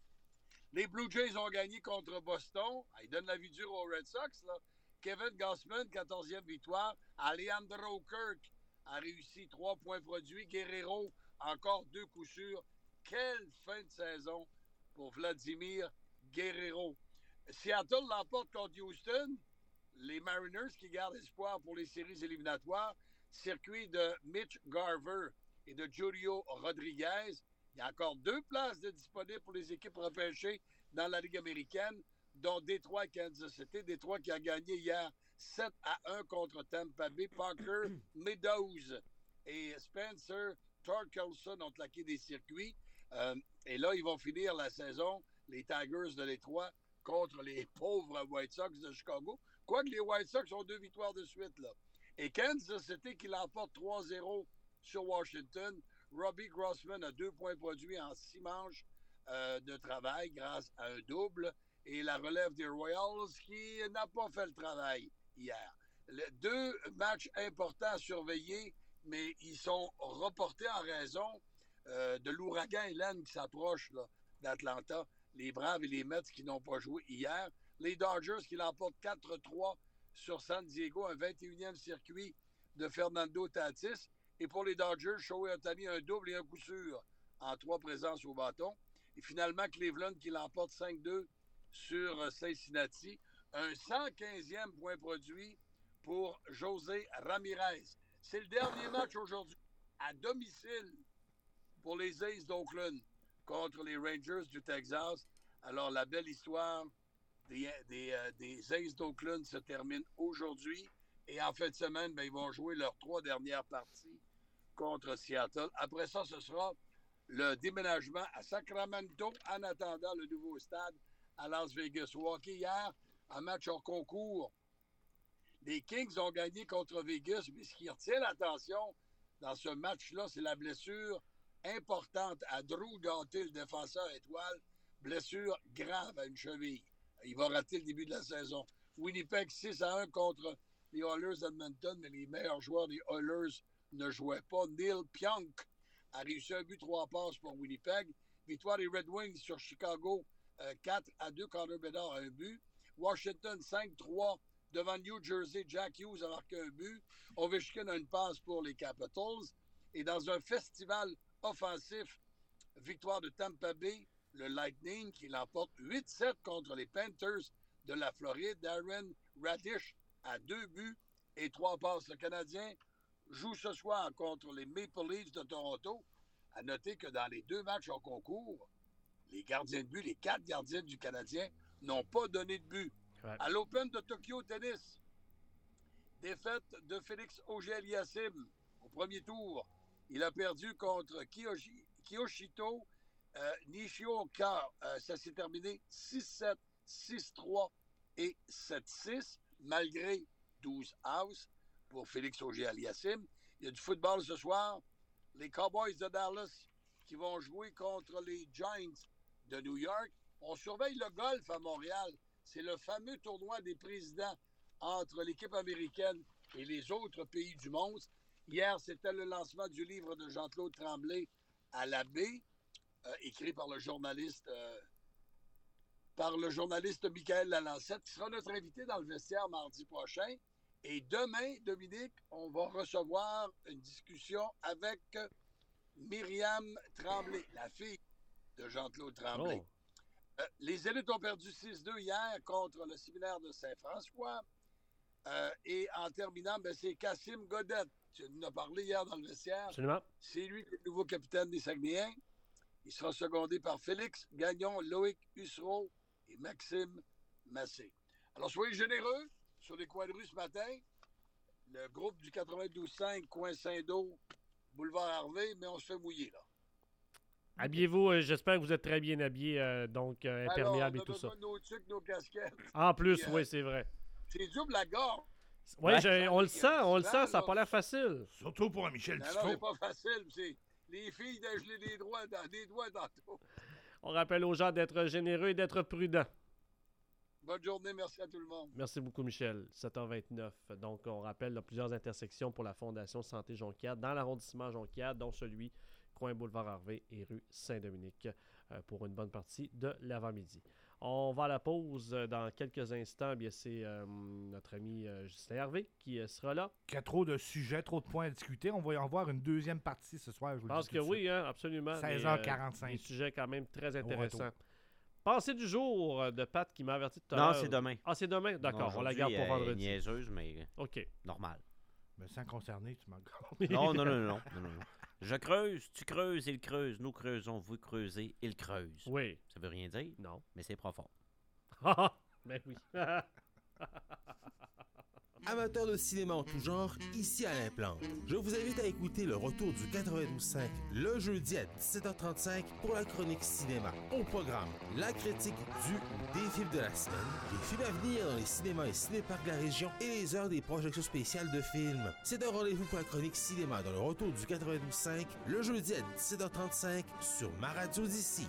Les Blue Jays ont gagné contre Boston. Ils donnent la vie dure aux Red Sox. Là. Kevin Gausman, quatorzième victoire. Alejandro Kirk a réussi trois points produits. Guerrero, encore deux coups sûrs. Quelle fin de saison pour Vladimir Guerrero. Seattle l'emporte contre Houston. Les Mariners qui gardent espoir pour les séries éliminatoires. Circuit de Mitch Garver et de Julio Rodriguez. Il y a encore deux places de disponibles pour les équipes repêchées dans la Ligue américaine, dont Détroit et Kansas City. Détroit qui a gagné hier sept à un contre Tampa Bay. Parker Meadows et Spencer Torkelson ont claqué des circuits. Euh, et là, ils vont finir la saison, les Tigers de Détroit, contre les pauvres White Sox de Chicago. Quoique les White Sox ont deux victoires de suite, là. Et Kansas City qui l'emporte trois zéro sur Washington. Robbie Grossman a deux points produits en six manches euh, de travail grâce à un double. Et la relève des Royals qui n'a pas fait le travail hier. Les deux matchs importants à surveiller, mais ils sont reportés en raison euh, de l'ouragan Hélène qui s'approche là, d'Atlanta. Les Braves et les Mets qui n'ont pas joué hier. Les Dodgers qui l'emportent quatre trois sur San Diego, un vingt et unième circuit de Fernando Tatis. Et pour les Dodgers, Shohei Ohtani, un double et un coup sûr en trois présences au bâton. Et finalement, Cleveland qui l'emporte cinq deux sur Cincinnati. Un cent quinzième point produit pour José Ramirez. C'est le dernier match aujourd'hui à domicile pour les Aces d'Oakland contre les Rangers du Texas. Alors, la belle histoire des, des, euh, des Aces d'Oakland se termine aujourd'hui. Et en fin de semaine, ben, ils vont jouer leurs trois dernières parties contre Seattle. Après ça, ce sera le déménagement à Sacramento en attendant le nouveau stade à Las Vegas. Au hockey hier, un match hors concours. Les Kings ont gagné contre Vegas, mais ce qui retient l'attention dans ce match-là, c'est la blessure importante à Drew Doughty, le défenseur étoile. Blessure grave à une cheville. Il va rater le début de la saison. Winnipeg six à un contre les Oilers d'Edmonton, mais les meilleurs joueurs des Oilers ne jouaient pas. Neil Pionk a réussi un but, trois passes pour Winnipeg. Victoire des Red Wings sur Chicago, euh, quatre à deux. Connor Bedard a un but. Washington cinq trois devant New Jersey. Jack Hughes a marqué un but. Ovechkin a une passe pour les Capitals. Et dans un festival offensif, victoire de Tampa Bay, le Lightning qui l'emporte huit sept contre les Panthers de la Floride. Darren Radish a deux buts et trois passes. Le Canadien joue ce soir contre les Maple Leafs de Toronto. À noter que dans les deux matchs en concours, les gardiens de but, les quatre gardiens du Canadien, n'ont pas donné de but. Ouais. À l'Open de Tokyo Tennis, défaite de Félix Auger-Aliassime au premier tour. Il a perdu contre Kiyoshi, Kiyoshito euh, Nishioka. Euh, ça s'est terminé six sept, six trois et sept six, malgré douze outs pour Félix Auger-Aliassime. Il y a du football ce soir. Les Cowboys de Dallas qui vont jouer contre les Giants de New York. On surveille le golf à Montréal. C'est le fameux tournoi des présidents entre l'équipe américaine et les autres pays du monde. Hier, c'était le lancement du livre de Jean-Claude Tremblay à la baie, euh, écrit par le journaliste euh, par le journaliste Michael Lalancette, qui sera notre invité dans le vestiaire mardi prochain. Et demain, Dominique, on va recevoir une discussion avec Myriam Tremblay, la fille de Jean-Claude Tremblay. Oh. Euh, les élites ont perdu six deux hier contre le séminaire de Saint-François. Euh, et en terminant, ben, c'est Cassim Godette. Tu nous as parlé hier dans le vestiaire. Absolument. C'est lui qui est le nouveau capitaine des Saguenayens. Il sera secondé par Félix Gagnon, Loïc Hussereau et Maxime Massé. Alors, soyez généreux sur les coins de rue ce matin. Le groupe du quatre-vingt-douze cinq, coin Saint-Do, boulevard Harvey, mais on se fait mouiller, là. Habillez-vous, euh, j'espère que vous êtes très bien habillés, euh, donc euh, imperméable et tout ça. Nos tucs, nos casquettes. En plus, Puis, oui, euh, c'est vrai. C'est double la gorge. Oui, ouais, on le sent, on le sent, ça n'a pas l'air facile. Surtout pour un Michel Non, Tifo. non, c'est pas facile. C'est les filles de geler des doigts dans, des doigts dans tout. On rappelle aux gens d'être généreux et d'être prudents. Bonne journée, merci à tout le monde. Merci beaucoup, Michel. sept heures vingt-neuf. Donc, on rappelle là, plusieurs intersections pour la Fondation Santé Jonquière dans l'arrondissement Jonquière, dont celui coin Boulevard Harvey et rue Saint-Dominique euh, pour une bonne partie de l'avant-midi. On va à la pause dans quelques instants. Bien, c'est euh, notre ami euh, Justin Hervé qui euh, sera là. Il y a trop de sujets, trop de points à discuter. On va y en voir une deuxième partie ce soir. Je, je pense que oui, hein, absolument. seize heures quarante-cinq. Des, euh, des sujets quand même très intéressants. Pensée du jour de Pat qui m'a averti tout à l'heure. Non, c'est demain. Ah, c'est demain? D'accord, on la garde pour vendredi. Elle est niaiseuse, mais OK. Normal. Mais sans concerner, tu m'en non, non, non, non, non, non, non. Je creuse, tu creuses, il creuse, nous creusons, vous creusez, il creuse. Oui. Ça veut rien dire? Non. Mais c'est profond. Ah, ben oui. Amateurs de cinéma en tout genre, ici Alain Plante. Je vous invite à écouter le retour du quatre-vingt-douze cinq le jeudi à dix-sept heures trente-cinq pour la chronique cinéma. Au programme, la critique du ou des films de la semaine, les films à venir dans les cinémas et cinéparcs de la région et les heures des projections spéciales de films. C'est un rendez-vous pour la chronique cinéma dans le retour du quatre-vingt-douze cinq le jeudi à dix-sept heures trente-cinq sur ma radio d'ici.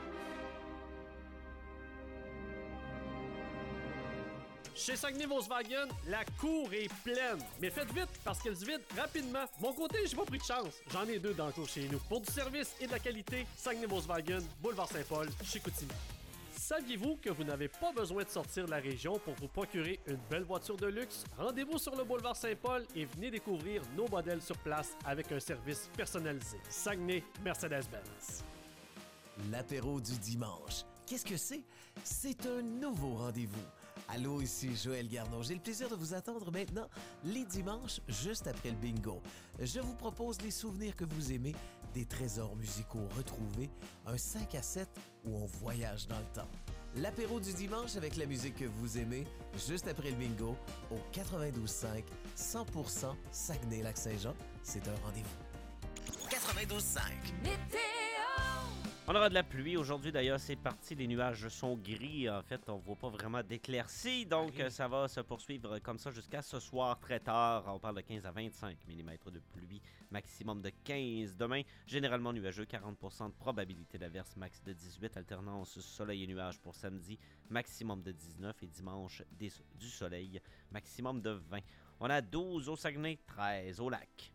Chez Saguenay Volkswagen, la cour est pleine. Mais faites vite parce qu'elle se vide rapidement. De mon côté, j'ai pas pris de chance. J'en ai deux dans le cours chez nous. Pour du service et de la qualité, Saguenay Volkswagen, boulevard Saint-Paul, Chicoutimi. Saviez-vous que vous n'avez pas besoin de sortir de la région pour vous procurer une belle voiture de luxe? Rendez-vous sur le boulevard Saint-Paul et venez découvrir nos modèles sur place avec un service personnalisé. Saguenay Mercedes-Benz. L'apéro du dimanche. Qu'est-ce que c'est? C'est un nouveau rendez-vous. Allô, ici Joël Garneau. J'ai le plaisir de vous attendre maintenant les dimanches, juste après le bingo. Je vous propose les souvenirs que vous aimez, des trésors musicaux retrouvés, un cinq à sept où on voyage dans le temps. L'apéro du dimanche avec la musique que vous aimez, juste après le bingo, au quatre-vingt-douze cinq, cent pour cent Saguenay-Lac-Saint-Jean. C'est un rendez-vous. quatre-vingt-douze cinq. Météo! On aura de la pluie aujourd'hui, d'ailleurs, c'est parti. Les nuages sont gris. En fait, on ne voit pas vraiment d'éclaircies. Donc, oui. Ça va se poursuivre comme ça jusqu'à ce soir très tard. On parle de quinze à vingt-cinq millimètres de pluie, maximum de quinze. Demain, généralement nuageux, quarante pour cent de probabilité d'averse, max de dix-huit. Alternance soleil et nuages pour samedi, maximum de dix-neuf. Et dimanche, des, du soleil, maximum de vingt. On a douze au Saguenay, treize au Lac.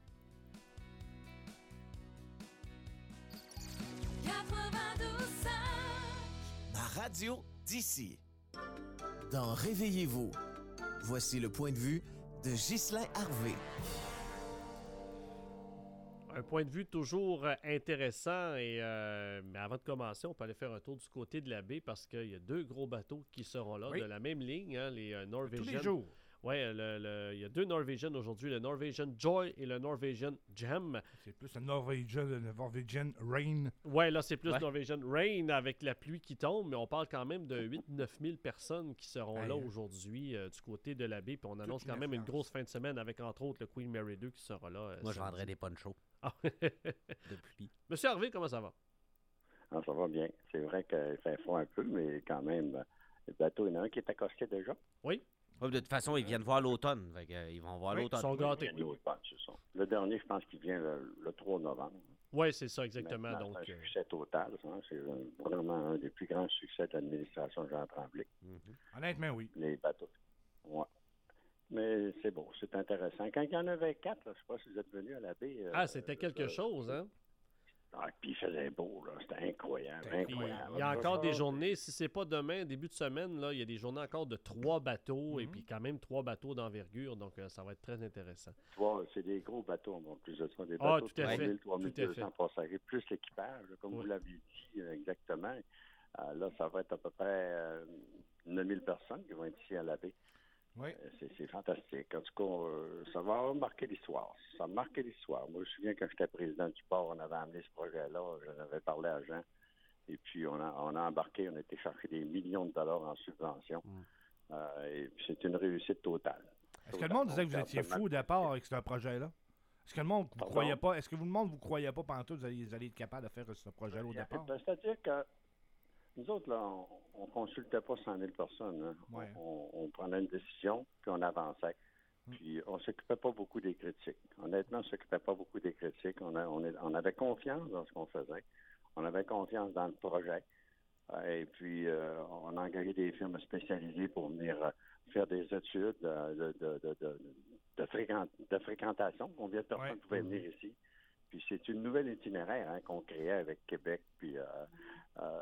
quatre-vingt-douze cinq. Ma radio d'ici. Dans Réveillez-vous, Voici le point de vue de Ghislain Harvey. Un point de vue toujours euh, intéressant. Et, euh, mais avant de commencer, on peut aller faire un tour du côté de la baie parce qu'il y a deux gros bateaux qui seront là, Oui. de la même ligne, hein, les euh, Norwegian. Tous les jours. Oui, le, le, il y a deux Norwegian aujourd'hui, le Norwegian Joy et le Norwegian Gem. C'est plus le Norwegian, le Norwegian Rain. Oui, là, c'est plus Ouais. Norwegian Rain avec la pluie qui tombe, mais on parle quand même de huit à neuf mille personnes qui seront Aïe. là aujourd'hui euh, du côté de la baie. Puis on annonce quand même une grosse fin de semaine avec, entre autres, le Queen Mary deux qui sera là. euh, Moi, je samedi. vendrais des ponchos. Ah. de pluie. Monsieur Harvey, comment ça va? Ah, ça va bien. C'est vrai qu'il fait froid un peu, mais quand même, euh, le bateau, il y en a un qui est accosté déjà. Oui. Ouais, de toute façon, ils viennent voir l'automne. Fait que, euh, ils vont voir Oui, l'automne. ils sont gâtés. Il y a l'automne, c'est ça. Le dernier, je pense qu'il vient le, le trois novembre. Oui, c'est ça, exactement. Maintenant, Donc, c'est un euh, succès total. ça, hein. C'est un- vraiment un des plus grands succès de l'administration de Jean Tremblay. Honnêtement, oui. Les bateaux. Ouais. Mais c'est beau, c'est intéressant. Quand il y en avait quatre, là, je ne sais pas si vous êtes venus à la baie. euh, ah, c'était quelque euh, chose, hein? Ah, puis il faisait beau, là. C'était incroyable. Puis, incroyable. il y a encore des journées, si c'est pas demain, début de semaine, là, il y a des journées encore de trois bateaux et puis quand même trois bateaux d'envergure, donc euh, ça va être très intéressant. Tu vois, c'est des gros bateaux, en plus de ça. Des Ah, bateaux tout à de fait, trois mille, trois mille deux tout à cents passagers, plus l'équipage, là, comme vous l'avez dit euh, exactement. Euh, là, ça va être à peu près euh, neuf mille personnes qui vont être ici à la baie. Oui. Euh, c'est, c'est fantastique. En tout cas, euh, ça va marquer l'histoire. Ça va marquer l'histoire. Moi, je me souviens quand j'étais président du port, on avait amené ce projet-là. J'en avais parlé à Jean. Et puis, on a, on a embarqué, on a été chercher des millions de dollars en subventions. Euh, et puis, c'est une réussite totale. Est-ce que le monde disait que vous étiez fou au départ avec ce projet-là? Est-ce que le monde vous Pardon? croyait pas? Est-ce que vous, le monde vous croyait pas pendant tout vous allez, vous allez être capable de faire ce projet-là au départ? Ben, c'est-à-dire que nous autres, là, on ne consultait pas cent mille personnes. hein. Ouais. On, on prenait une décision, puis on avançait. Puis on s'occupait pas beaucoup des critiques. Honnêtement, on s'occupait pas beaucoup des critiques. On, a- on, est- on avait confiance dans ce qu'on faisait. On avait confiance dans le projet. Euh, Et puis, euh, on a engagé des firmes spécialisées pour venir euh, faire des études euh, de, de, de, de, de, fréquent- de fréquentation. Combien de personnes Ouais. pouvaient venir ici? Puis c'est une nouvelle itinéraire hein, qu'on créait avec Québec, puis euh, euh,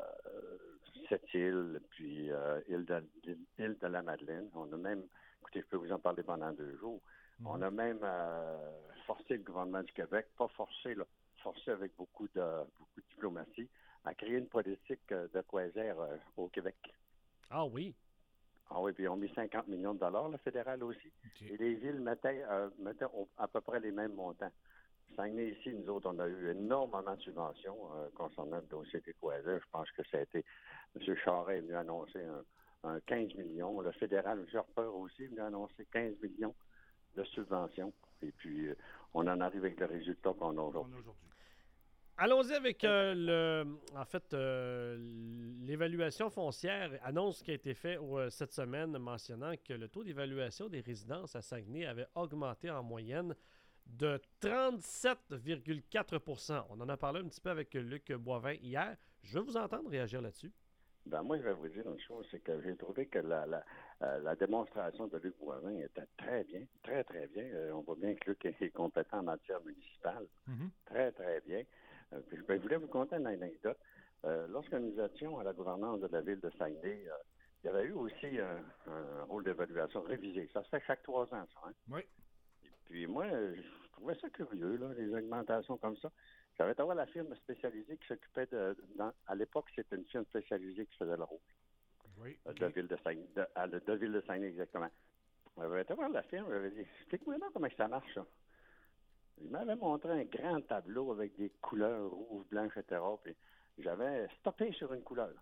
Sept-Îles, puis euh, île, de, île de la Madeleine. On a même, écoutez, je peux vous en parler pendant deux jours. On a même euh, forcé le gouvernement du Québec, pas forcé, là, forcé avec beaucoup de, beaucoup de diplomatie, à créer une politique euh, de croisière euh, au Québec. Ah oui? Ah oui, puis ils ont mis cinquante millions de dollars, le fédéral aussi. Et les villes mettaient, euh, mettaient au- à peu près les mêmes montants. Saguenay, ici, nous autres, on a eu énormément de subventions euh, concernant le dossier des croisières. Je pense que ça a été... M. Charest est venu annoncer un, un quinze millions. Le fédéral, M. Harper aussi, est venu annoncer quinze millions de subventions. Et puis, euh, on en arrive avec le résultat qu'on a aujourd'hui. Allons-y avec euh, le, en fait, euh, l'évaluation foncière. Annonce qui a été faite euh, cette semaine mentionnant que le taux d'évaluation des résidences à Saguenay avait augmenté en moyenne de trente-sept virgule quatre pour cent. On en a parlé un petit peu avec Luc Boivin hier. Je veux vous entendre réagir là-dessus. Ben moi, je vais vous dire une chose, c'est que j'ai trouvé que la, la, euh, la démonstration de Luc Boivin était très bien, très, très bien. Euh, on voit bien que Luc est compétent en matière municipale. Très, très bien. Euh, puis, ben, je voulais vous conter une anecdote. Euh, lorsque nous étions à la gouvernance de la ville de Saguenay, euh, il y avait eu aussi un, un rôle d'évaluation révisé. Ça se fait chaque trois ans, ça. Hein? Oui. Puis moi, euh, je trouvais ça curieux, là, les augmentations comme ça. J'avais été voir la firme spécialisée qui s'occupait de... dans- à l'époque, c'était une firme spécialisée qui faisait le rôle. Oui. Euh, De ville de Saguenay, de, à- de ville de Saguenay, exactement. J'avais été voir la firme, j'avais dit, explique-moi donc comment ça marche, ça. Il m'avait montré un grand tableau avec des couleurs rouges, blanches, et cetera. Puis j'avais stoppé sur une couleur.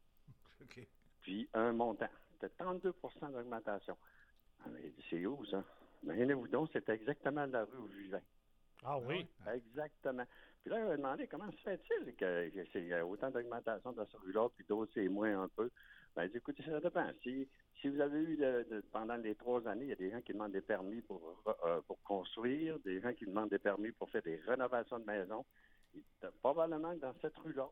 OK. Puis un montant. C'était trente-deux pour cent d'augmentation. Ah, mais il dit, c'est où, ça? Imaginez-vous donc, c'était exactement la rue où je vivais. Ah oui? Exactement. Puis là, j'avais demandé comment se fait-il que que c'est- il y a autant d'augmentation dans ce rue-là, puis d'autres, c'est moins un peu. Ben, il dit, écoutez, ça dépend. Si, si vous avez eu, le- de- pendant les trois années, il y a des gens qui demandent des permis pour, euh, pour construire, des gens qui demandent des permis pour faire des rénovations de maisons. Il- Probablement que dans cette rue-là,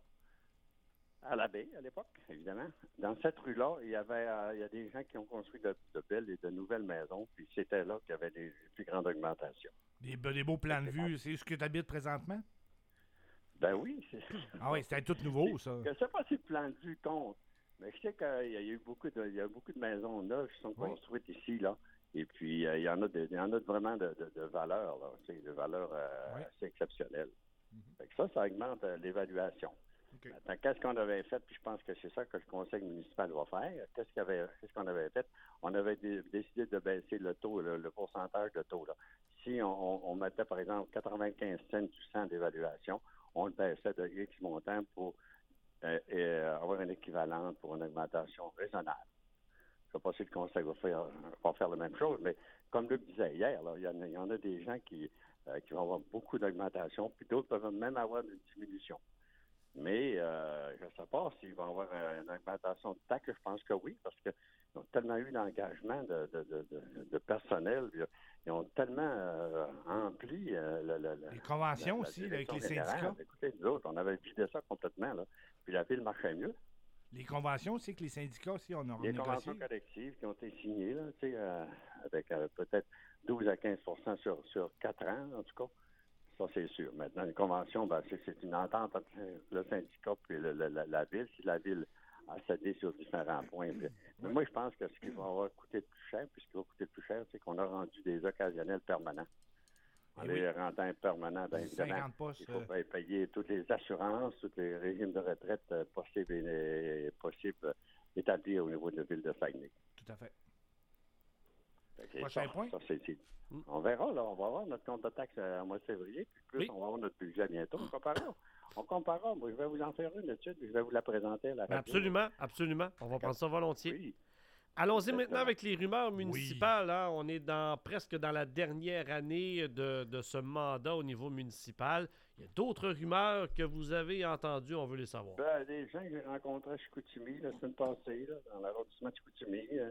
à la baie, à l'époque, évidemment, dans cette rue-là, il y avait euh, il y a des gens qui ont construit de, de belles et de nouvelles maisons, puis c'était là qu'il y avait les plus grandes augmentations. Des, be- des beaux plans de vue. C'est ce que tu habites présentement? Ben oui. c'est- Ah oui, c'était tout nouveau, ça. Je ne sais pas si le plan de vue compte, mais je sais qu'il y a eu beaucoup de, il y a beaucoup de maisons neuves qui sont Oui. construites ici, là. Et puis, euh, il y en a de, il y en a vraiment de, de, de valeurs, là, tu sais, de valeurs euh, Ouais. assez exceptionnelles. Fait que ça, ça augmente euh, l'évaluation. OK. Maintenant, qu'est-ce qu'on avait fait? Puis je pense que c'est ça que le conseil municipal va faire. Qu'est-ce qu'il y avait, qu'est-ce qu'on avait fait? On avait dé- décidé de baisser le taux, le, le pourcentage de taux. Là. Si on, on, on mettait, par exemple, quatre-vingt-quinze cents du cent d'évaluation, on le baissait de X montant pour euh, euh, avoir un équivalent pour une augmentation raisonnable. Je ne sais pas si le conseil va faire, va faire la même chose, mais comme Luc disait hier, là, il, y en a, il y en a des gens qui, euh, qui vont avoir beaucoup d'augmentation, puis d'autres peuvent même avoir une diminution. Mais euh, je ne sais pas s'ils vont avoir euh, une augmentation de taxes. Je pense que oui, parce qu'ils ont tellement eu d'engagement de, de, de, de, de personnel. Ils ont tellement euh, empli euh, le, le, le- Les conventions la- la aussi, là, avec direction les générale. syndicats. Écoutez, nous autres, on avait vidé ça complètement, là. Puis la ville marchait mieux. Les conventions, c'est que les syndicats aussi, on a Les renégocié. conventions collectives qui ont été signées, là, tu sais, euh, avec euh, peut-être douze à quinze sur, sur quatre ans, en tout cas. Ça, c'est sûr. Maintenant, une convention, ben, c'est, c'est une entente entre le syndicat et le- le- la, la ville. Si la ville a cédé sur différents points. Mais moi, je pense que ce qui va avoir coûté le plus cher, puis ce qui va coûter le plus cher, c'est qu'on a rendu des occasionnels permanents. En Eh les oui. rendant permanents, bien évidemment, cinquante postes, il faut euh. bien payer toutes les assurances, tous les régimes de retraite euh, possibles et possibles euh, établis au niveau de la ville de Saguenay. Tout à fait. Fait que Prochain ça, point. ça, c'est- c'est- On verra, là. On va avoir notre compte de taxe euh, en mois de février, puis plus Oui. on va avoir notre budget bientôt. On comparera. On comparera. Moi, je vais vous en faire une étude, puis je vais vous la présenter à la Ben radio. absolument, absolument. On va prendre ça volontiers. Oui. Allons-y Exactement. maintenant avec les rumeurs municipales. hein. On est dans presque dans la dernière année de, de ce mandat au niveau municipal. Il y a d'autres rumeurs que vous avez entendues, on veut les savoir. Ben, des gens que j'ai rencontrés à Chicoutimi la semaine passée, là, dans l'arrondissement de Chicoutimi. euh,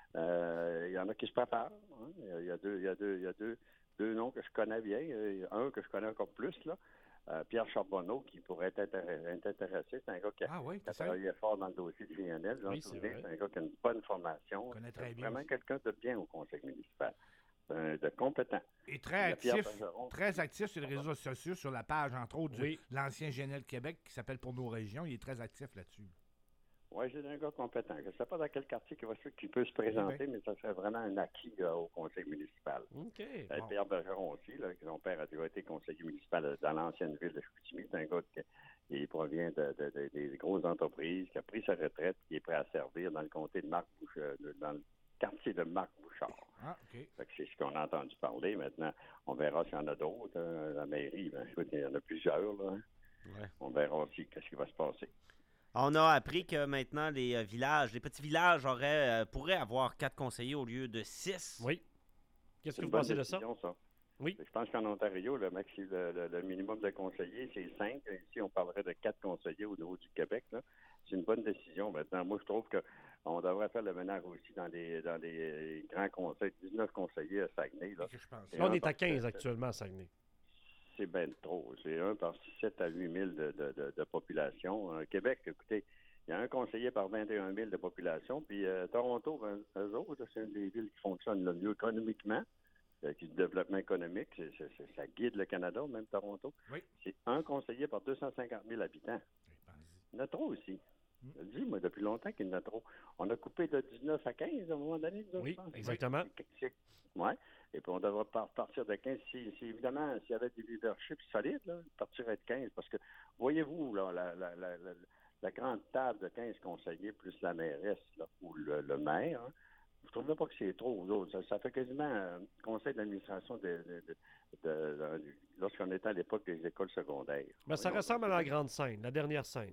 euh, Il y en a qui se préparent. hein. Il y a- il y a, deux, il y a, deux, il y a deux, deux noms que je connais bien. Il y a un que je connais encore plus, là. Euh, Pierre Charbonneau, qui pourrait être, intér- être intéressé. C'est un gars qui a, Ah oui, qui a c'est ça. travaillé fort dans le dossier du G N L. j'en Oui, c'est souviens. vrai. C'est un gars qui a une bonne formation. Connaît très C'est bien vraiment aussi. quelqu'un de bien au conseil municipal. Euh, de compétent. Et très Il y a Pierre actif, Bergeron. très actif sur les réseaux sociaux, sur la page, entre autres, du- Oui. de l'ancien G N L Québec qui s'appelle Pour nos régions. Il est très actif là-dessus. Oui, c'est un gars compétent. Je ne sais pas dans quel quartier qu'il va se- qu'il peut se présenter, Eh mais ça serait vraiment un acquis là, au conseil municipal. OK. Euh, Bon. Pierre Bergeron aussi, là, que son père a déjà été conseiller municipal dans l'ancienne ville de Chicoutimi. C'est un gars qui il provient de, de- de- des grosses entreprises, qui a pris sa retraite, qui est prêt à servir dans le comté de Marc Bouchard, dans le quartier de Marc Bouchard. Ah, OK. Fait que c'est ce qu'on a entendu parler. Maintenant, on verra s'il y en a d'autres. hein. La mairie, ben, écoute, il y en a plusieurs. Là, hein. Ouais. On verra aussi qu'est-ce qui va se passer. On a appris que maintenant, les euh, villages, les petits villages auraient, euh, pourraient avoir quatre conseillers au lieu de six. Oui. Qu'est-ce C'est que une vous pensez bonne de ça? décision, ça. Oui. Je pense qu'en Ontario, le, maxi, le, le- le minimum de conseillers, c'est cinq. Ici, on parlerait de quatre conseillers au niveau du Québec. là. C'est une bonne décision. Maintenant, moi, je trouve qu'on devrait faire le ménage aussi dans les, dans les grands conseils. dix-neuf conseillers à Saguenay. Là. C'est ce que je pense. Et Là, on un est à par- quinze actuellement à Saguenay. C'est bien trop. C'est un par sept à huit mille de, de, de, de population. Euh, Québec, écoutez, il y a un conseiller par vingt et un mille de population. Puis euh, Toronto, ben, eux autres, c'est une des villes qui fonctionne le mieux économiquement, euh, qui est du développement économique. C'est, c'est- c'est- ça guide le Canada, même Toronto. Oui. C'est un conseiller par deux cent cinquante mille habitants. Il y en a trop aussi. Je le dis, moi, depuis longtemps qu'il y en a trop. On a coupé de dix-neuf à quinze à un moment donné. nous autres, Oui, je pense. exactement. Oui. Et puis on devrait par- partir de quinze. Si, si, évidemment, s'il y avait du leadership solide, là, partirait de quinze. Parce que, voyez-vous, là, la, la, la, la, la grande table de quinze conseillers plus la mairesse là, ou le, le maire, hein, je ne trouve pas que c'est trop. Aux autres. Ça, ça fait quasiment un conseil d'administration de, de, de, de- de- lorsqu'on était à l'époque des écoles secondaires. Ben, ça Voyons. ressemble à la grande scène, la dernière scène.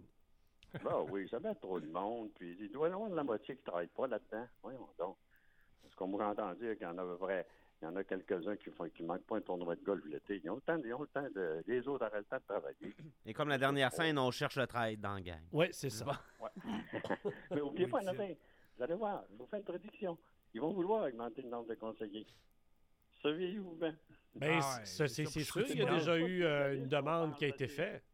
Ben oui, ça met trop de monde. Puis il doit y avoir de la moitié qui ne travaille pas là-dedans. Voyons donc. Parce qu'on m'a entendu qu'il y en a vrai. Il y en a quelques-uns qui font qui manquent pas un tournoi de golf l'été. Ils ont le temps, ils ont le temps de. Les autres auraient le temps de travailler. Et comme la dernière scène, on cherche le travail dans la gang. Oui, c'est ça. Ouais. Mais n'oubliez pas, Nathan, vous allez voir, je vous fais une prédiction. Ils vont vouloir augmenter le nombre de conseillers. Surveillez-vous bien. Ben, Ah ouais, c'est, c'est c'est- ça, c'est pour sûr, il y a Chicoutimi. déjà eu euh, une demande qui a été faite.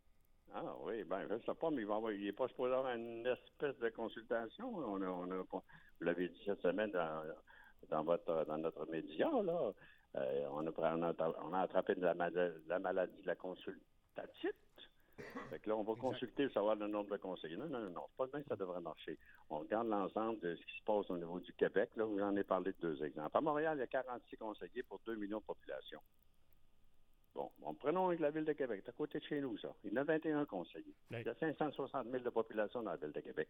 Ah oui, ben je ne sais pas, mais il va avoir- il n'est pas supposé avoir une espèce de consultation. On a, on a, vous l'avez dit cette semaine dans, dans, votre, dans notre média, là. Euh, on, a, on, a, on a attrapé de la, mal- de la maladie de la consultatite. Fait que là, on va consulter, savoir le nombre de conseillers. Non, non, non, non, c'est pas bien que ça devrait marcher. On regarde l'ensemble de ce qui se passe au niveau du Québec. Là, où j'en ai parlé de deux exemples. À Montréal, il y a quarante-six conseillers pour deux millions de population. Bon, bon, prenons avec la Ville de Québec. C'est à côté de chez nous, ça. Il y en a vingt et un conseillers. Oui. Il y a cinq cent soixante mille de population dans la Ville de Québec.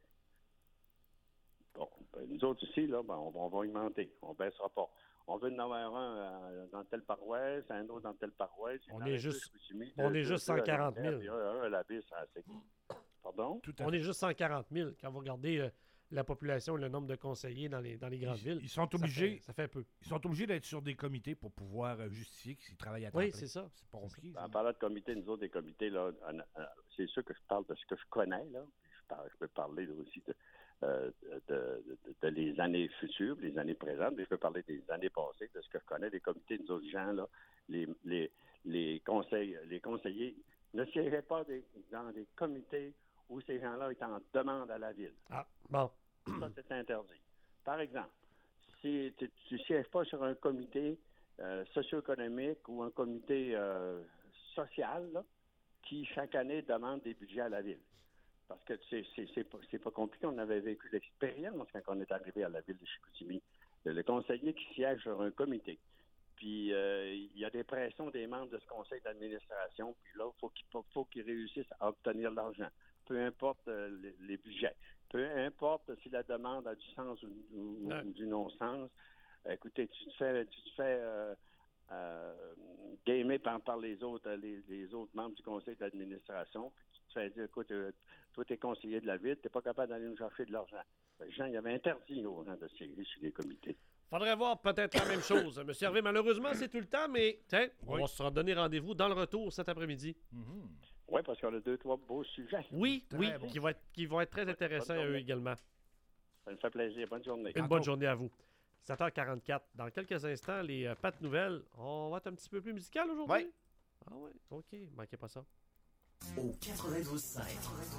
Bon, ben, nous autres ici, là, ben, on, on va augmenter. On ne baissera pas. On veut en avoir un euh, dans telle paroisse, un autre dans telle paroisse. On est juste, on est juste cent quarante mille. Un à la bise, c'est Pardon? On est juste cent quarante mille. Quand vous regardez euh, la population et le nombre de conseillers dans les, dans les grandes ils, villes, ils sont obligés, ça fait, ça fait peu. Ils sont obligés d'être sur des comités pour pouvoir euh, justifier qu'ils travaillent à temps Oui, plein. c'est ça. C'est pas compliqué. En parlant de comités, nous autres, des comités, là, c'est sûr que je parle de ce que je connais, là. Je, parle, je peux parler aussi de, euh, de, de, de les années futures, les années présentes, mais je peux parler des années passées, de ce que je connais, des comités, nous autres gens, là, les, les, les, conseils, les conseillers ne siégeaient pas des, dans des comités où ces gens-là étaient en demande à la ville. Ah, bon. Ça, c'est interdit. Par exemple, si tu ne sièges pas sur un comité euh, socio-économique ou un comité euh, social là, qui, chaque année, demande des budgets à la ville. Parce que c'est, c'est, c'est, pas, c'est pas compliqué. On avait vécu l'expérience quand on est arrivé à la ville de Chicoutimi. Le conseiller qui siège sur un comité. Puis, euh, il y a des pressions des membres de ce conseil d'administration. Puis là, il faut qu'il faut qu'ils réussissent à obtenir l'argent. Peu importe euh, les, les budgets. Peu importe si la demande a du sens ou, ou, ouais. ou du non-sens. Écoutez, tu te fais, tu te fais euh, euh, gamer par, par les autres les, les autres membres du conseil d'administration. Puis tu te fais dire, écoute, euh, toi, tu es conseiller de la ville, tu n'es pas capable d'aller nous chercher de l'argent. Les gens, il y avait interdit aux gens de siéger sur les comités. Faudrait voir peut-être la même chose. Monsieur Hervé, malheureusement, c'est tout le temps, mais tiens, oui. on va se redonner rendez-vous dans le retour cet après-midi. Mm-hmm. Oui, parce qu'on a deux, trois beaux sujets. Oui, très oui, bon. qui, vont être, qui vont être très intéressants à eux également. Ça me fait plaisir. Bonne journée. Une bonne journée à vous. sept heures quarante-quatre. Dans quelques instants, les euh, pattes nouvelles. On va être un petit peu plus musical aujourd'hui? Oui. Ah oui, OK. Manquez pas ça. Au quatre-vingt-douze cinq.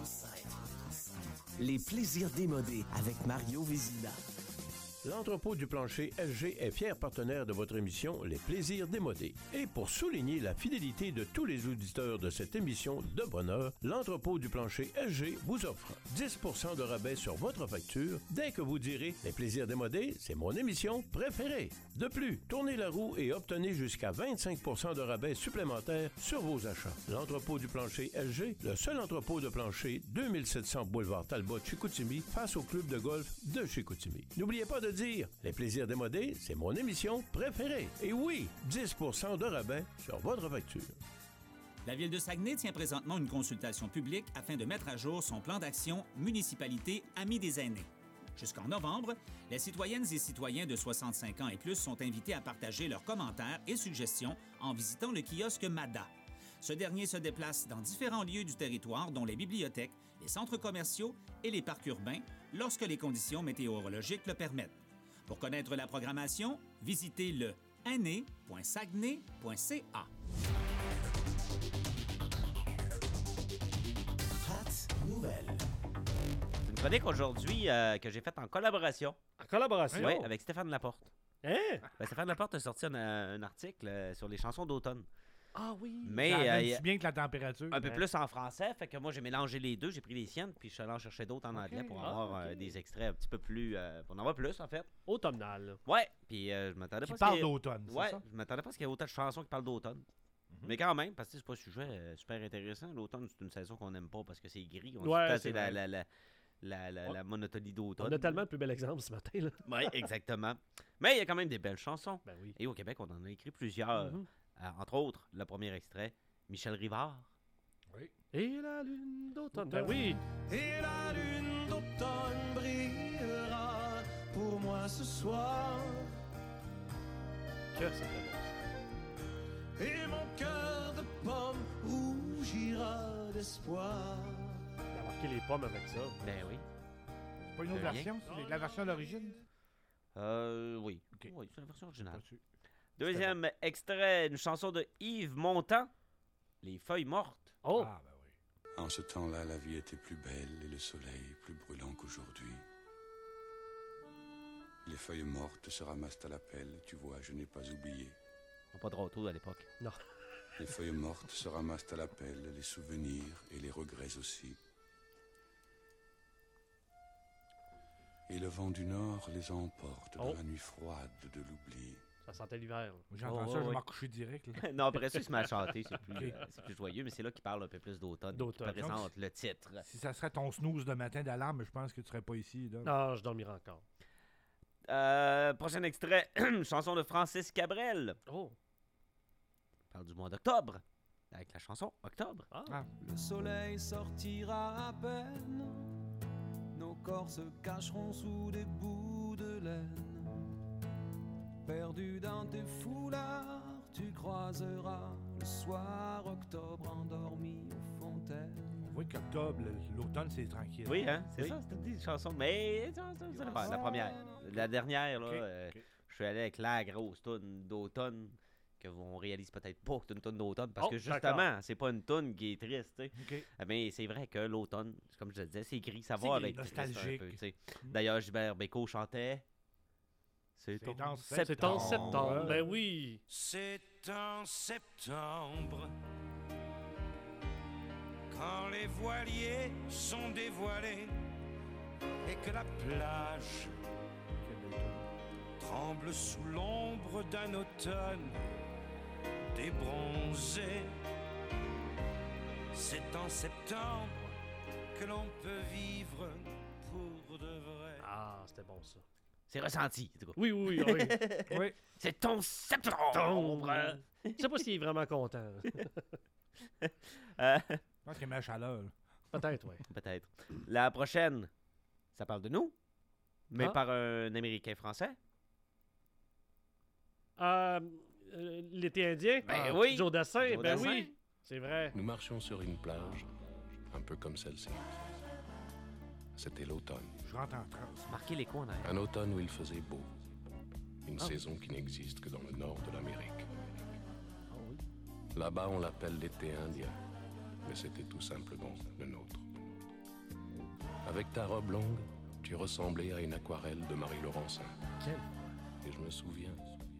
Les plaisirs démodés avec Mario Vézina. L'entrepôt du plancher L G est fier partenaire de votre émission Les Plaisirs démodés. Et pour souligner la fidélité de tous les auditeurs de cette émission de bonheur, l'entrepôt du plancher L G vous offre dix pour cent de rabais sur votre facture dès que vous direz Les Plaisirs démodés, c'est mon émission préférée. De plus, tournez la roue et obtenez jusqu'à vingt-cinq pour cent de rabais supplémentaires sur vos achats. L'entrepôt du plancher L G, le seul entrepôt de plancher deux mille sept cents boulevard Talbot, Chicoutimi, face au club de golf de Chicoutimi. N'oubliez pas de dire Les Plaisirs démodés, c'est mon émission préférée. Et oui, dix pour cent de rabais sur votre facture. La Ville de Saguenay tient présentement une consultation publique afin de mettre à jour son plan d'action Municipalité Amis des aînés. Jusqu'en novembre, les citoyennes et citoyens de soixante-cinq ans et plus sont invités à partager leurs commentaires et suggestions en visitant le kiosque Mada. Ce dernier se déplace dans différents lieux du territoire, dont les bibliothèques, les centres commerciaux et les parcs urbains, lorsque les conditions météorologiques le permettent. Pour connaître la programmation, visitez le aîné point saguenay point c a. Nouvelle. Une chronique aujourd'hui euh, que j'ai faite en collaboration. En collaboration? Oui, avec Stéphane Laporte. Hein? Ben, Stéphane Laporte a sorti un, un article euh, sur les chansons d'automne. Ah oui! Mais ça euh, si bien que la température. Un peu plus en français, fait que moi j'ai mélangé les deux, j'ai pris les siennes, puis je suis allé en chercher d'autres en anglais okay. pour ah, avoir okay. euh, des extraits un petit peu plus. Euh, pour en avoir plus en fait. Automnal. Ouais, puis euh, je m'attendais pas à ce qu'il y ait... d'automne, ouais, c'est ça? je m'attendais pas à ce qu'il y ait autant de chansons qui parlent d'automne. Mm-hmm. Mais quand même, parce que c'est pas un sujet euh, super intéressant. L'automne, c'est une saison qu'on n'aime pas parce que c'est gris. On ouais, c'est la, la, la, la, la, la monotonie d'automne. On a tellement de plus bel exemple ce matin. Là. Oui, exactement. Mais il y a quand même des belles chansons. Ben oui. Et au Québec, on en a écrit plusieurs. Mm-hmm. Euh, entre autres, le premier extrait, Michel Rivard. Oui. Et la lune d'automne. Ben oui. Et la lune d'automne brillera pour moi ce soir. Que c'était bon. Et mon cœur de pomme rougira d'espoir. Il a marqué les pommes avec ça. Ben oui. C'est pas une autre de version? C'est oh, la version d'origine? Euh, oui. Okay. Oui, c'est la version originale. Deuxième bon. extrait, une chanson de Yves Montand, Les feuilles mortes. Oh! Ah, ben oui. En ce temps-là, la vie était plus belle et le soleil plus brûlant qu'aujourd'hui. Les feuilles mortes se ramassent à la pelle, tu vois, je n'ai pas oublié. Pas de râteau à l'époque. Non. Les feuilles mortes se ramassent à la pelle, les souvenirs et les regrets aussi. Et le vent du nord les emporte dans Oh. la nuit froide de l'oubli. Ça sentait l'hiver. là. J'entends Oh, ça, je vais oui. m'en coucher direct. Là. non, après ça, il se met à chanter, c'est plus, Ok. euh, c'est plus joyeux, mais c'est là qu'il parle un peu plus d'automne. D'automne. Il présente le titre. Si ça serait ton snooze de matin d'alarme, je pense que tu serais pas ici. Là. Non, je dormirai encore. Euh, prochain extrait, chanson de Francis Cabrel. Oh. Il parle du mois d'octobre, avec la chanson Octobre. Ah. Le soleil sortira à peine, nos corps se cacheront sous des bouts de laine. Perdu dans tes foulards, tu croiseras le soir octobre endormi aux fontaines. On voit qu'octobre, le- l'automne, c'est tranquille. Oui, hein, c'est Oui. ça, c'est une chanson. Mais ça, ça, ça dépend, la première. La dernière, là, Ok, euh, ok. je suis allé avec la grosse toune d'automne, que on réalise peut-être pas que c'est une toune d'automne, parce Oh, que d'accord. justement, c'est pas une toune qui est triste, tu sais. Ok. Mais c'est vrai que l'automne, comme je te disais, c'est gris, ça C'est va gris, avec triste un nostalgique. peu, tu sais. D'ailleurs, Gilbert Bécaud chantait. C'est C'est en en C'est en septembre. Ben oui. C'est en septembre, quand les voiliers sont dévoilés et que la plage tremble sous l'ombre d'un automne débronzé. C'est en septembre que l'on peut vivre pour de vrai. Ah, c'était bon ça. C'est ressenti, en tout cas. Oui, oui, oui. oui. Oui. C'est ton septembre! Tombe. Je sais pas s'il est vraiment content. Euh, Je pense qu'il met la chaleur. là. Peut-être, oui. Peut-être. La prochaine, ça parle de nous, mais Ah. par un Américain français. Euh, euh, L'été indien? Ben Ah, oui. Joe Dassin? Joe Ben Dassin. oui. C'est vrai. Nous marchions sur une plage, un peu comme celle-ci. C'était l'automne. Je rentre en transe. Marquez les coins en arrière. Un automne où il faisait beau. Une Ah. saison qui n'existe que dans le nord de l'Amérique. Ah oui. Là-bas, on l'appelle l'été indien. Mais c'était tout simplement le nôtre. Avec ta robe longue, tu ressemblais à une aquarelle de Marie Laurencin. Quel? Et je me souviens,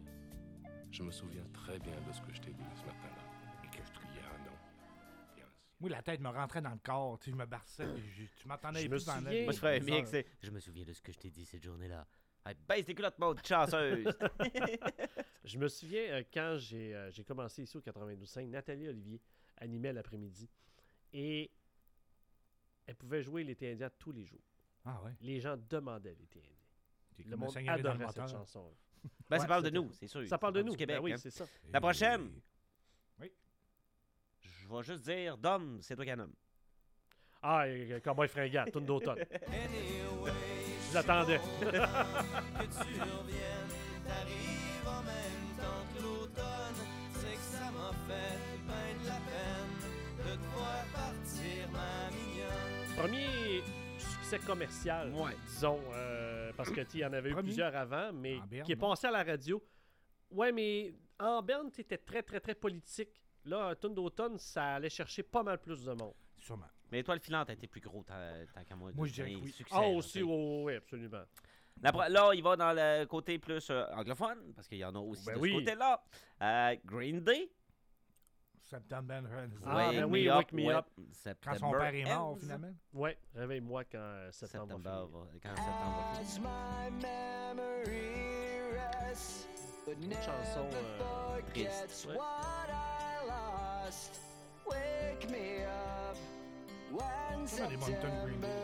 je me souviens très bien de ce que je t'ai dit ce matin-là. Et que je criais un nom. Bien sûr. Moi, la tête me rentrait dans le corps. Tu sais, je me barçais. puis je- Tu m'entendais Je plus me dans souviens. la- Moi, je ferais un des mix. heures. c'est- Je me souviens de ce que je t'ai dit cette journée-là. Hey, baisse tes culottes, mode chanceuse! Je me souviens euh, quand j'ai euh, j'ai commencé ici au quatre-vingt-douze cinq, Nathalie Olivier animait l'après-midi. Et elle pouvait jouer l'été indien tous les jours. Ah ouais. Les gens demandaient l'été indien. T'es Le comme un monde seigneur dans le adorait cette moteur. chanson. Ben, ça Ouais, parle de c'était- nous, c'est sûr. Ça parle de nous. Du Québec. Ben oui, hein. c'est ça. La prochaine, Oui. je vais juste dire Dom, c'est toi qui en nomme. Ah, euh, Cowboy fringant, tune d'automne. Anyway, Je l'attendais. que tu reviennes, t'arrives en même temps que l'automne. C'est que ça m'a fait ben de la peine de te voir partir, ma mignonne. Premier succès commercial, disons, euh, parce que tu y en avait eu Premier. plusieurs avant, mais En Berne, qui est ouais. passé à la radio. Ouais, mais en Berne, tu étais très, très, très politique. Là, un tune d'automne, ça allait chercher pas mal plus de monde. Sûrement. Mais Étoile filante a été plus gros tant, tant qu'à moi. Moi, je dirais Mais que oui. succès, Ah, là, aussi, tu sais. oui, oui, absolument. La pro- Là, il va dans le côté plus euh, anglophone, parce qu'il y en a aussi Ben de oui. ce côté-là. Euh, Green Day. September Ends. Ah, Wake ben Me oui, Up, Wake Me ouais, Up. Quand September son père est mort, Ends. finalement. Ouais, réveille-moi quand euh, septembre September va finir. va- quand septembre va finir. As my memory rests, but Une chanson euh, triste, ouais. what I lost. Wake me up when On a des bonnes tunes Green Day.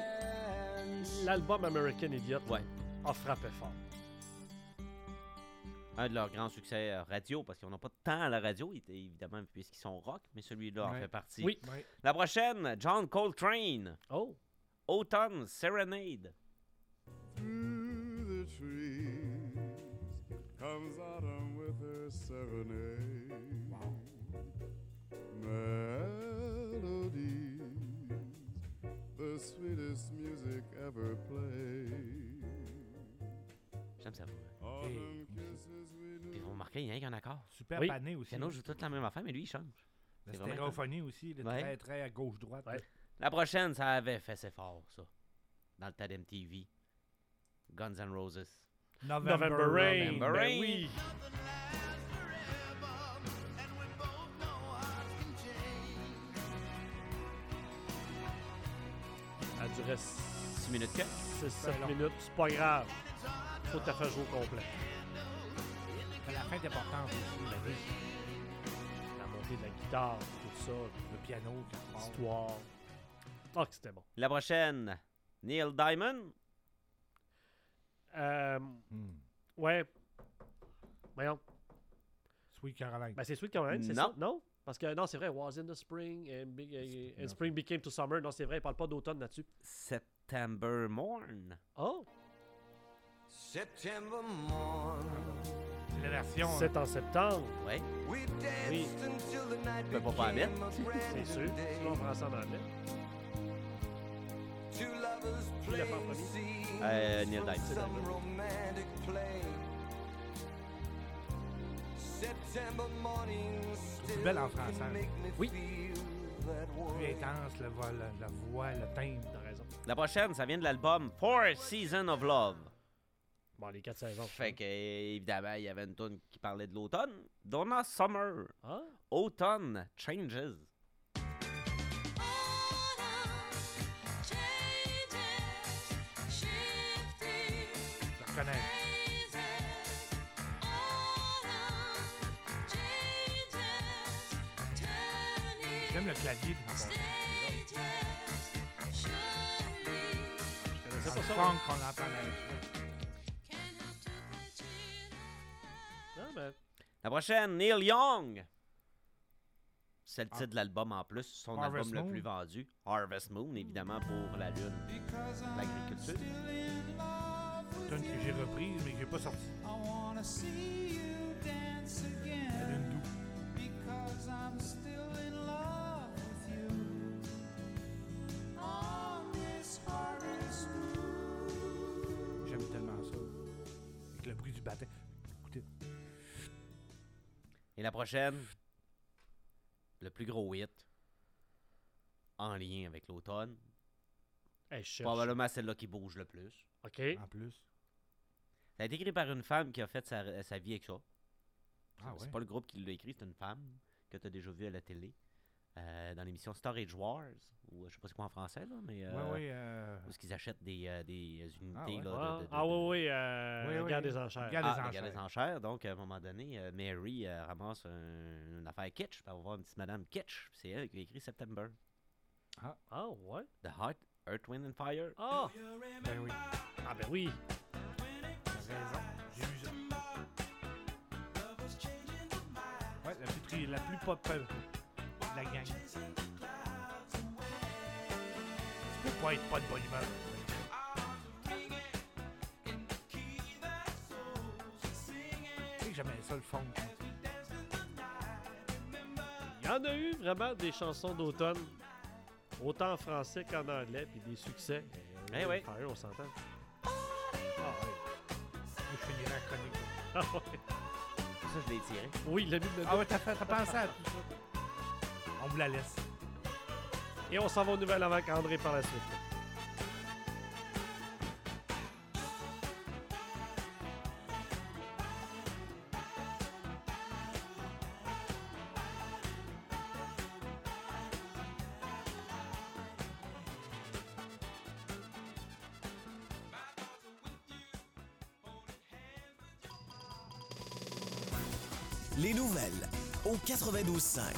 ends. L'album American Idiot Ouais. a frappé fort. Un de leurs grands succès euh, radio, parce qu'on n'a pas de temps à la radio, il- évidemment, puisqu'ils sont rock, mais celui-là en Ouais. fait partie. Oui. Ouais. La prochaine, John Coltrane. Oh! Autumn Serenade. Through the trees comes autumn with her serenade. Melodies, the sweetest music ever played. J'aime ça. Autumn kisses we Puis knew. vous remarquez, il y a qu'un accord. Super Oui. pané aussi. Piano joue toute la même affaire, mais lui, il change. La C'est vraiment stéréophonie aussi, le Ouais. très, très à gauche-droite. Ouais. La prochaine, ça avait fait ses fort, ça. Dans le tas d'M T V. Guns N' Roses. November, November Rain. November Ben Rain. oui. reste six minutes que? six sept minutes. C'est pas grave. Faut que tu fasses jouer au complet. Mais la fin est importante aussi. Ben oui. La montée de la guitare, tout ça. Le piano. L'histoire. Ah, que c'était bon. La prochaine, Neil Diamond. Euh, hmm. Ouais. Voyons. Sweet Caroline. Ben, c'est Sweet Caroline, c'est Non. ça? Non. Parce que, non, c'est vrai. Was in the spring and, big, uh, and spring became to summer. Non, c'est vrai. Il parle pas d'automne là-dessus. September Morn. Oh. September morn. C'est la version. C'est en septembre. Oui. We Oui. danced until the night Tu peux pas pas la became mettre. a brand C'est sûr. new day. Sinon, on prend ça en anglais. Two lovers Qui l'a fait en playing premier? scenes Euh, Neil from Diamond. some romantic play. September morning C'est still belle en can français. make me Oui. feel that Plus way. intense, la voix, la, la voix, le timbre. T'as raison. La prochaine, ça vient de l'album Four Seasons of Love. Bon, les quatre saisons. Fait que, évidemment, il y avait une tune qui parlait de l'automne. Donna Summer. Ah. Autumn Changes. Je reconnais. J'aime le clavier. C'est C'est pas pas ça. funk qu'on entend là. Ah, ben. La prochaine, Neil Young. C'est le titre de l'album en plus, son Harvest album Moon. le plus vendu. Harvest Moon, évidemment, pour la lune, l'agriculture. C'est une que j'ai reprise, mais que j'ai pas sorti. La lune d'août. J'aime tellement ça. Avec le bruit du baptême. Écoutez. Et la prochaine, le plus gros hit en lien avec l'automne. Hey, je cherche. Probablement celle-là qui bouge le plus. OK. En plus. Ça a été écrit par une femme qui a fait sa, sa vie avec ça. Ah c'est ouais? pas le groupe qui l'a écrit, c'est une femme que tu as déjà vue à la télé. Euh, dans l'émission Storage Wars, ou je sais pas c'est quoi en français, là, mais euh, Ouais, ouais, euh, où est-ce qu'ils achètent des, euh, des unités Ah ouais? là, Ah, de, de- de- ah oui, oui, euh, Oui, oui. Guerre des enchères. Guerre des Ah, enchères. la guerre des enchères. Donc, à un moment donné, euh, Mary euh, ramasse un- une affaire kitsch. Puis elle va voir une petite madame kitsch. Puis c'est elle qui a écrit September. Ah. Ah, ouais. The Heart, Earth, Wind and Fire. Ah! Ben oui. Ah, ben oui. T'as raison. J'ai vu ça. Ouais, la plus, tri- la plus pop euh, de la gang. Tu peux pas être pas de bonne humeur. Tu sais que j'aimais ça le funk. Il y en a eu vraiment des chansons d'automne, autant en français qu'en anglais, puis des succès. Eh Euh, oui. Fire, on s'entend. Ah ouais. Moi, je finirais la chronique. Ah, ouais. Ça, je l'ai tiré. Oui, il l'a mis dedans. Ah ouais, t'as, fait- t'as pensé à tout ça. On vous la laisse. Et on s'en va aux nouvelles avec André par la suite. Les nouvelles au quatre-vingt-douze cinq.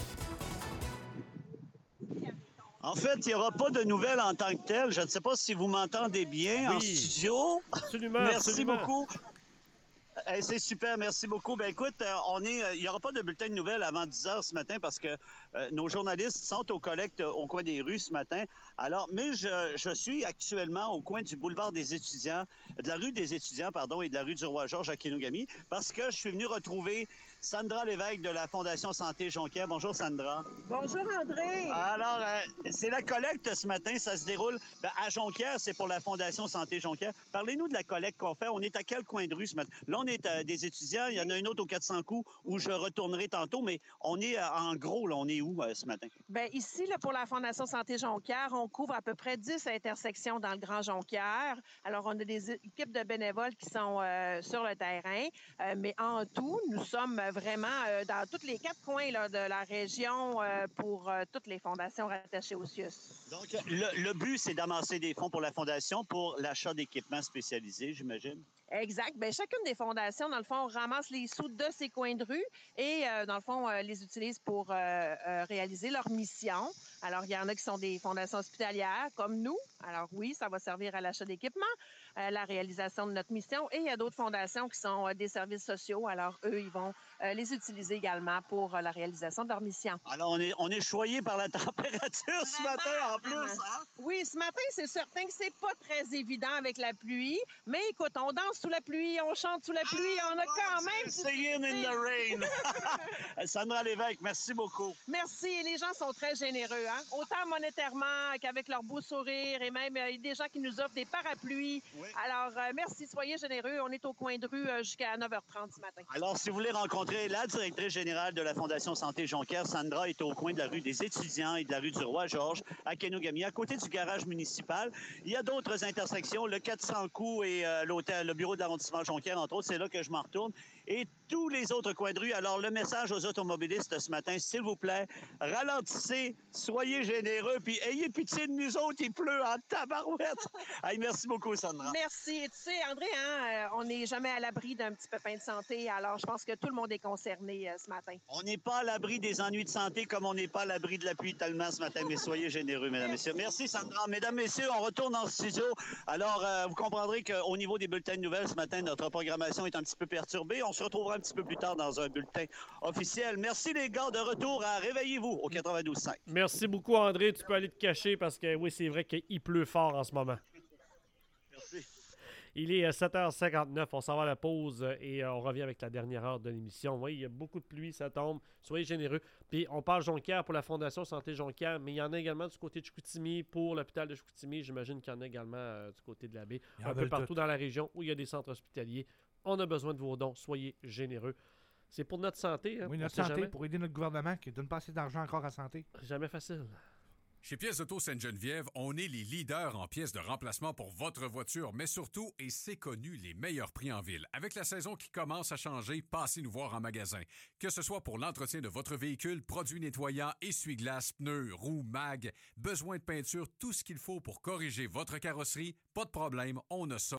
En fait, il n'y aura pas de nouvelles en tant que telles. Je ne sais pas si vous m'entendez bien en Oui. studio. Absolument, Merci absolument. beaucoup. Eh, c'est super, merci beaucoup. Ben écoute, euh, on est, euh, il n'y aura pas de bulletin de nouvelles avant dix heures ce matin parce que euh, nos journalistes sont aux collectes euh, au coin des rues ce matin. Alors, mais je, je suis actuellement au coin du boulevard des étudiants, de la rue des étudiants, pardon, et de la rue du Roi-Georges à Kenogami parce que je suis venu retrouver Sandra Lévesque de la Fondation Santé Jonquière. Bonjour Sandra. Bonjour André. Alors, euh, c'est la collecte ce matin, ça se déroule ben, à Jonquière, c'est pour la Fondation Santé Jonquière. Parlez-nous de la collecte qu'on fait. On est à quel coin de rue ce matin? Là, on est à des étudiants, il y en a une autre au quatre cents coups où je retournerai tantôt, mais on est euh, en gros, là, on est où euh, ce matin? Bien, ici, là, pour la Fondation Santé Jonquière, on couvre à peu près dix intersections dans le Grand Jonquière. Alors, on a des équipes de bénévoles qui sont euh, sur le terrain, Euh, mais en tout, nous sommes vraiment euh, dans tous les quatre coins là, de la région euh, pour euh, toutes les fondations rattachées au C I U S. Donc, le, le but, c'est d'amasser des fonds pour la Fondation pour l'achat d'équipements spécialisés, j'imagine? Exact. Bien, chacune des fondations, dans le fond, ramasse les sous de ces coins de rue et, euh, dans le fond, euh, les utilise pour euh, euh, réaliser leur mission. Alors, il y en a qui sont des fondations hospitalières, comme nous. Alors, oui, ça va servir à l'achat d'équipements, à la réalisation de notre mission. Et il y a d'autres fondations qui sont euh, des services sociaux. Alors, eux, ils vont euh, les utiliser également pour euh, la réalisation de leur mission. Alors, on est, on est choyé par la température ce matin, en plus. Hein? Oui, ce matin, c'est certain que c'est pas très évident avec la pluie. Mais écoute, on danse sous la pluie, on chante sous la pluie, on a quand même... Singing in the rain. Sandra Lévesque, merci beaucoup. Merci. Et les gens sont très généreux, hein? Autant monétairement qu'avec leur beau sourire et même euh, des gens qui nous offrent des parapluies. Oui. Alors, euh, merci, soyez généreux. On est au coin de rue euh, jusqu'à neuf heures trente ce matin. Alors, si vous voulez rencontrer la directrice générale de la Fondation Santé Jonquière, Sandra est au coin de la rue des étudiants et de la rue du Roi-Georges à Kenogami, à côté du garage municipal. Il y a d'autres intersections, le quatre cents coups et euh, l'hôtel, le bureau de l'arrondissement Jonquière, entre autres, c'est là que je m'en retourne. Et tous les autres coins de rue. Alors, le message aux automobilistes ce matin, s'il vous plaît, ralentissez, soyez généreux, puis ayez pitié de nous autres, il pleut en tabarouette. Hey, merci beaucoup, Sandra. Merci. Et tu sais, André, hein, on n'est jamais à l'abri d'un petit pépin de santé, alors je pense que tout le monde est concerné euh, ce matin. On n'est pas à l'abri des ennuis de santé comme on n'est pas à l'abri de la pluie tellement ce matin, mais soyez généreux, mesdames et messieurs. Merci, Sandra. Mesdames, messieurs, on retourne en studio. Alors, euh, vous comprendrez qu'au niveau des bulletins de nouvelles, ce matin, notre programmation est un petit peu perturbée. On se retrouvera un petit peu plus tard dans un bulletin officiel. Merci, les gars, de retour à Réveillez-vous au quatre-vingt-douze cinq. Merci beaucoup, André. Tu peux aller te cacher parce que, oui, c'est vrai qu'il pleut fort en ce moment. Merci. Il est sept heures cinquante-neuf, on s'en va à la pause et on revient avec la dernière heure de l'émission. Oui, il y a beaucoup de pluie, ça tombe. Soyez généreux. Puis on parle Jonquière pour la Fondation Santé Jonquière, mais il y en a également du côté de Chicoutimi pour l'hôpital de Chicoutimi. J'imagine qu'il y en a également euh, du côté de la baie. Un peu partout tout. dans la région où il y a des centres hospitaliers. On a besoin de vos dons. Soyez généreux. C'est pour notre santé. Hein? Oui, notre santé, jamais. Pour aider notre gouvernement qui ne donne pas assez d'argent encore à la santé. Jamais facile. Chez Pièces Auto Sainte-Geneviève, on est les leaders en pièces de remplacement pour votre voiture, mais surtout, et c'est connu, les meilleurs prix en ville. Avec la saison qui commence à changer, passez nous voir en magasin. Que ce soit pour l'entretien de votre véhicule, produits nettoyants, essuie-glaces, pneus, roues, mag, besoin de peinture, tout ce qu'il faut pour corriger votre carrosserie, pas de problème, on a ça.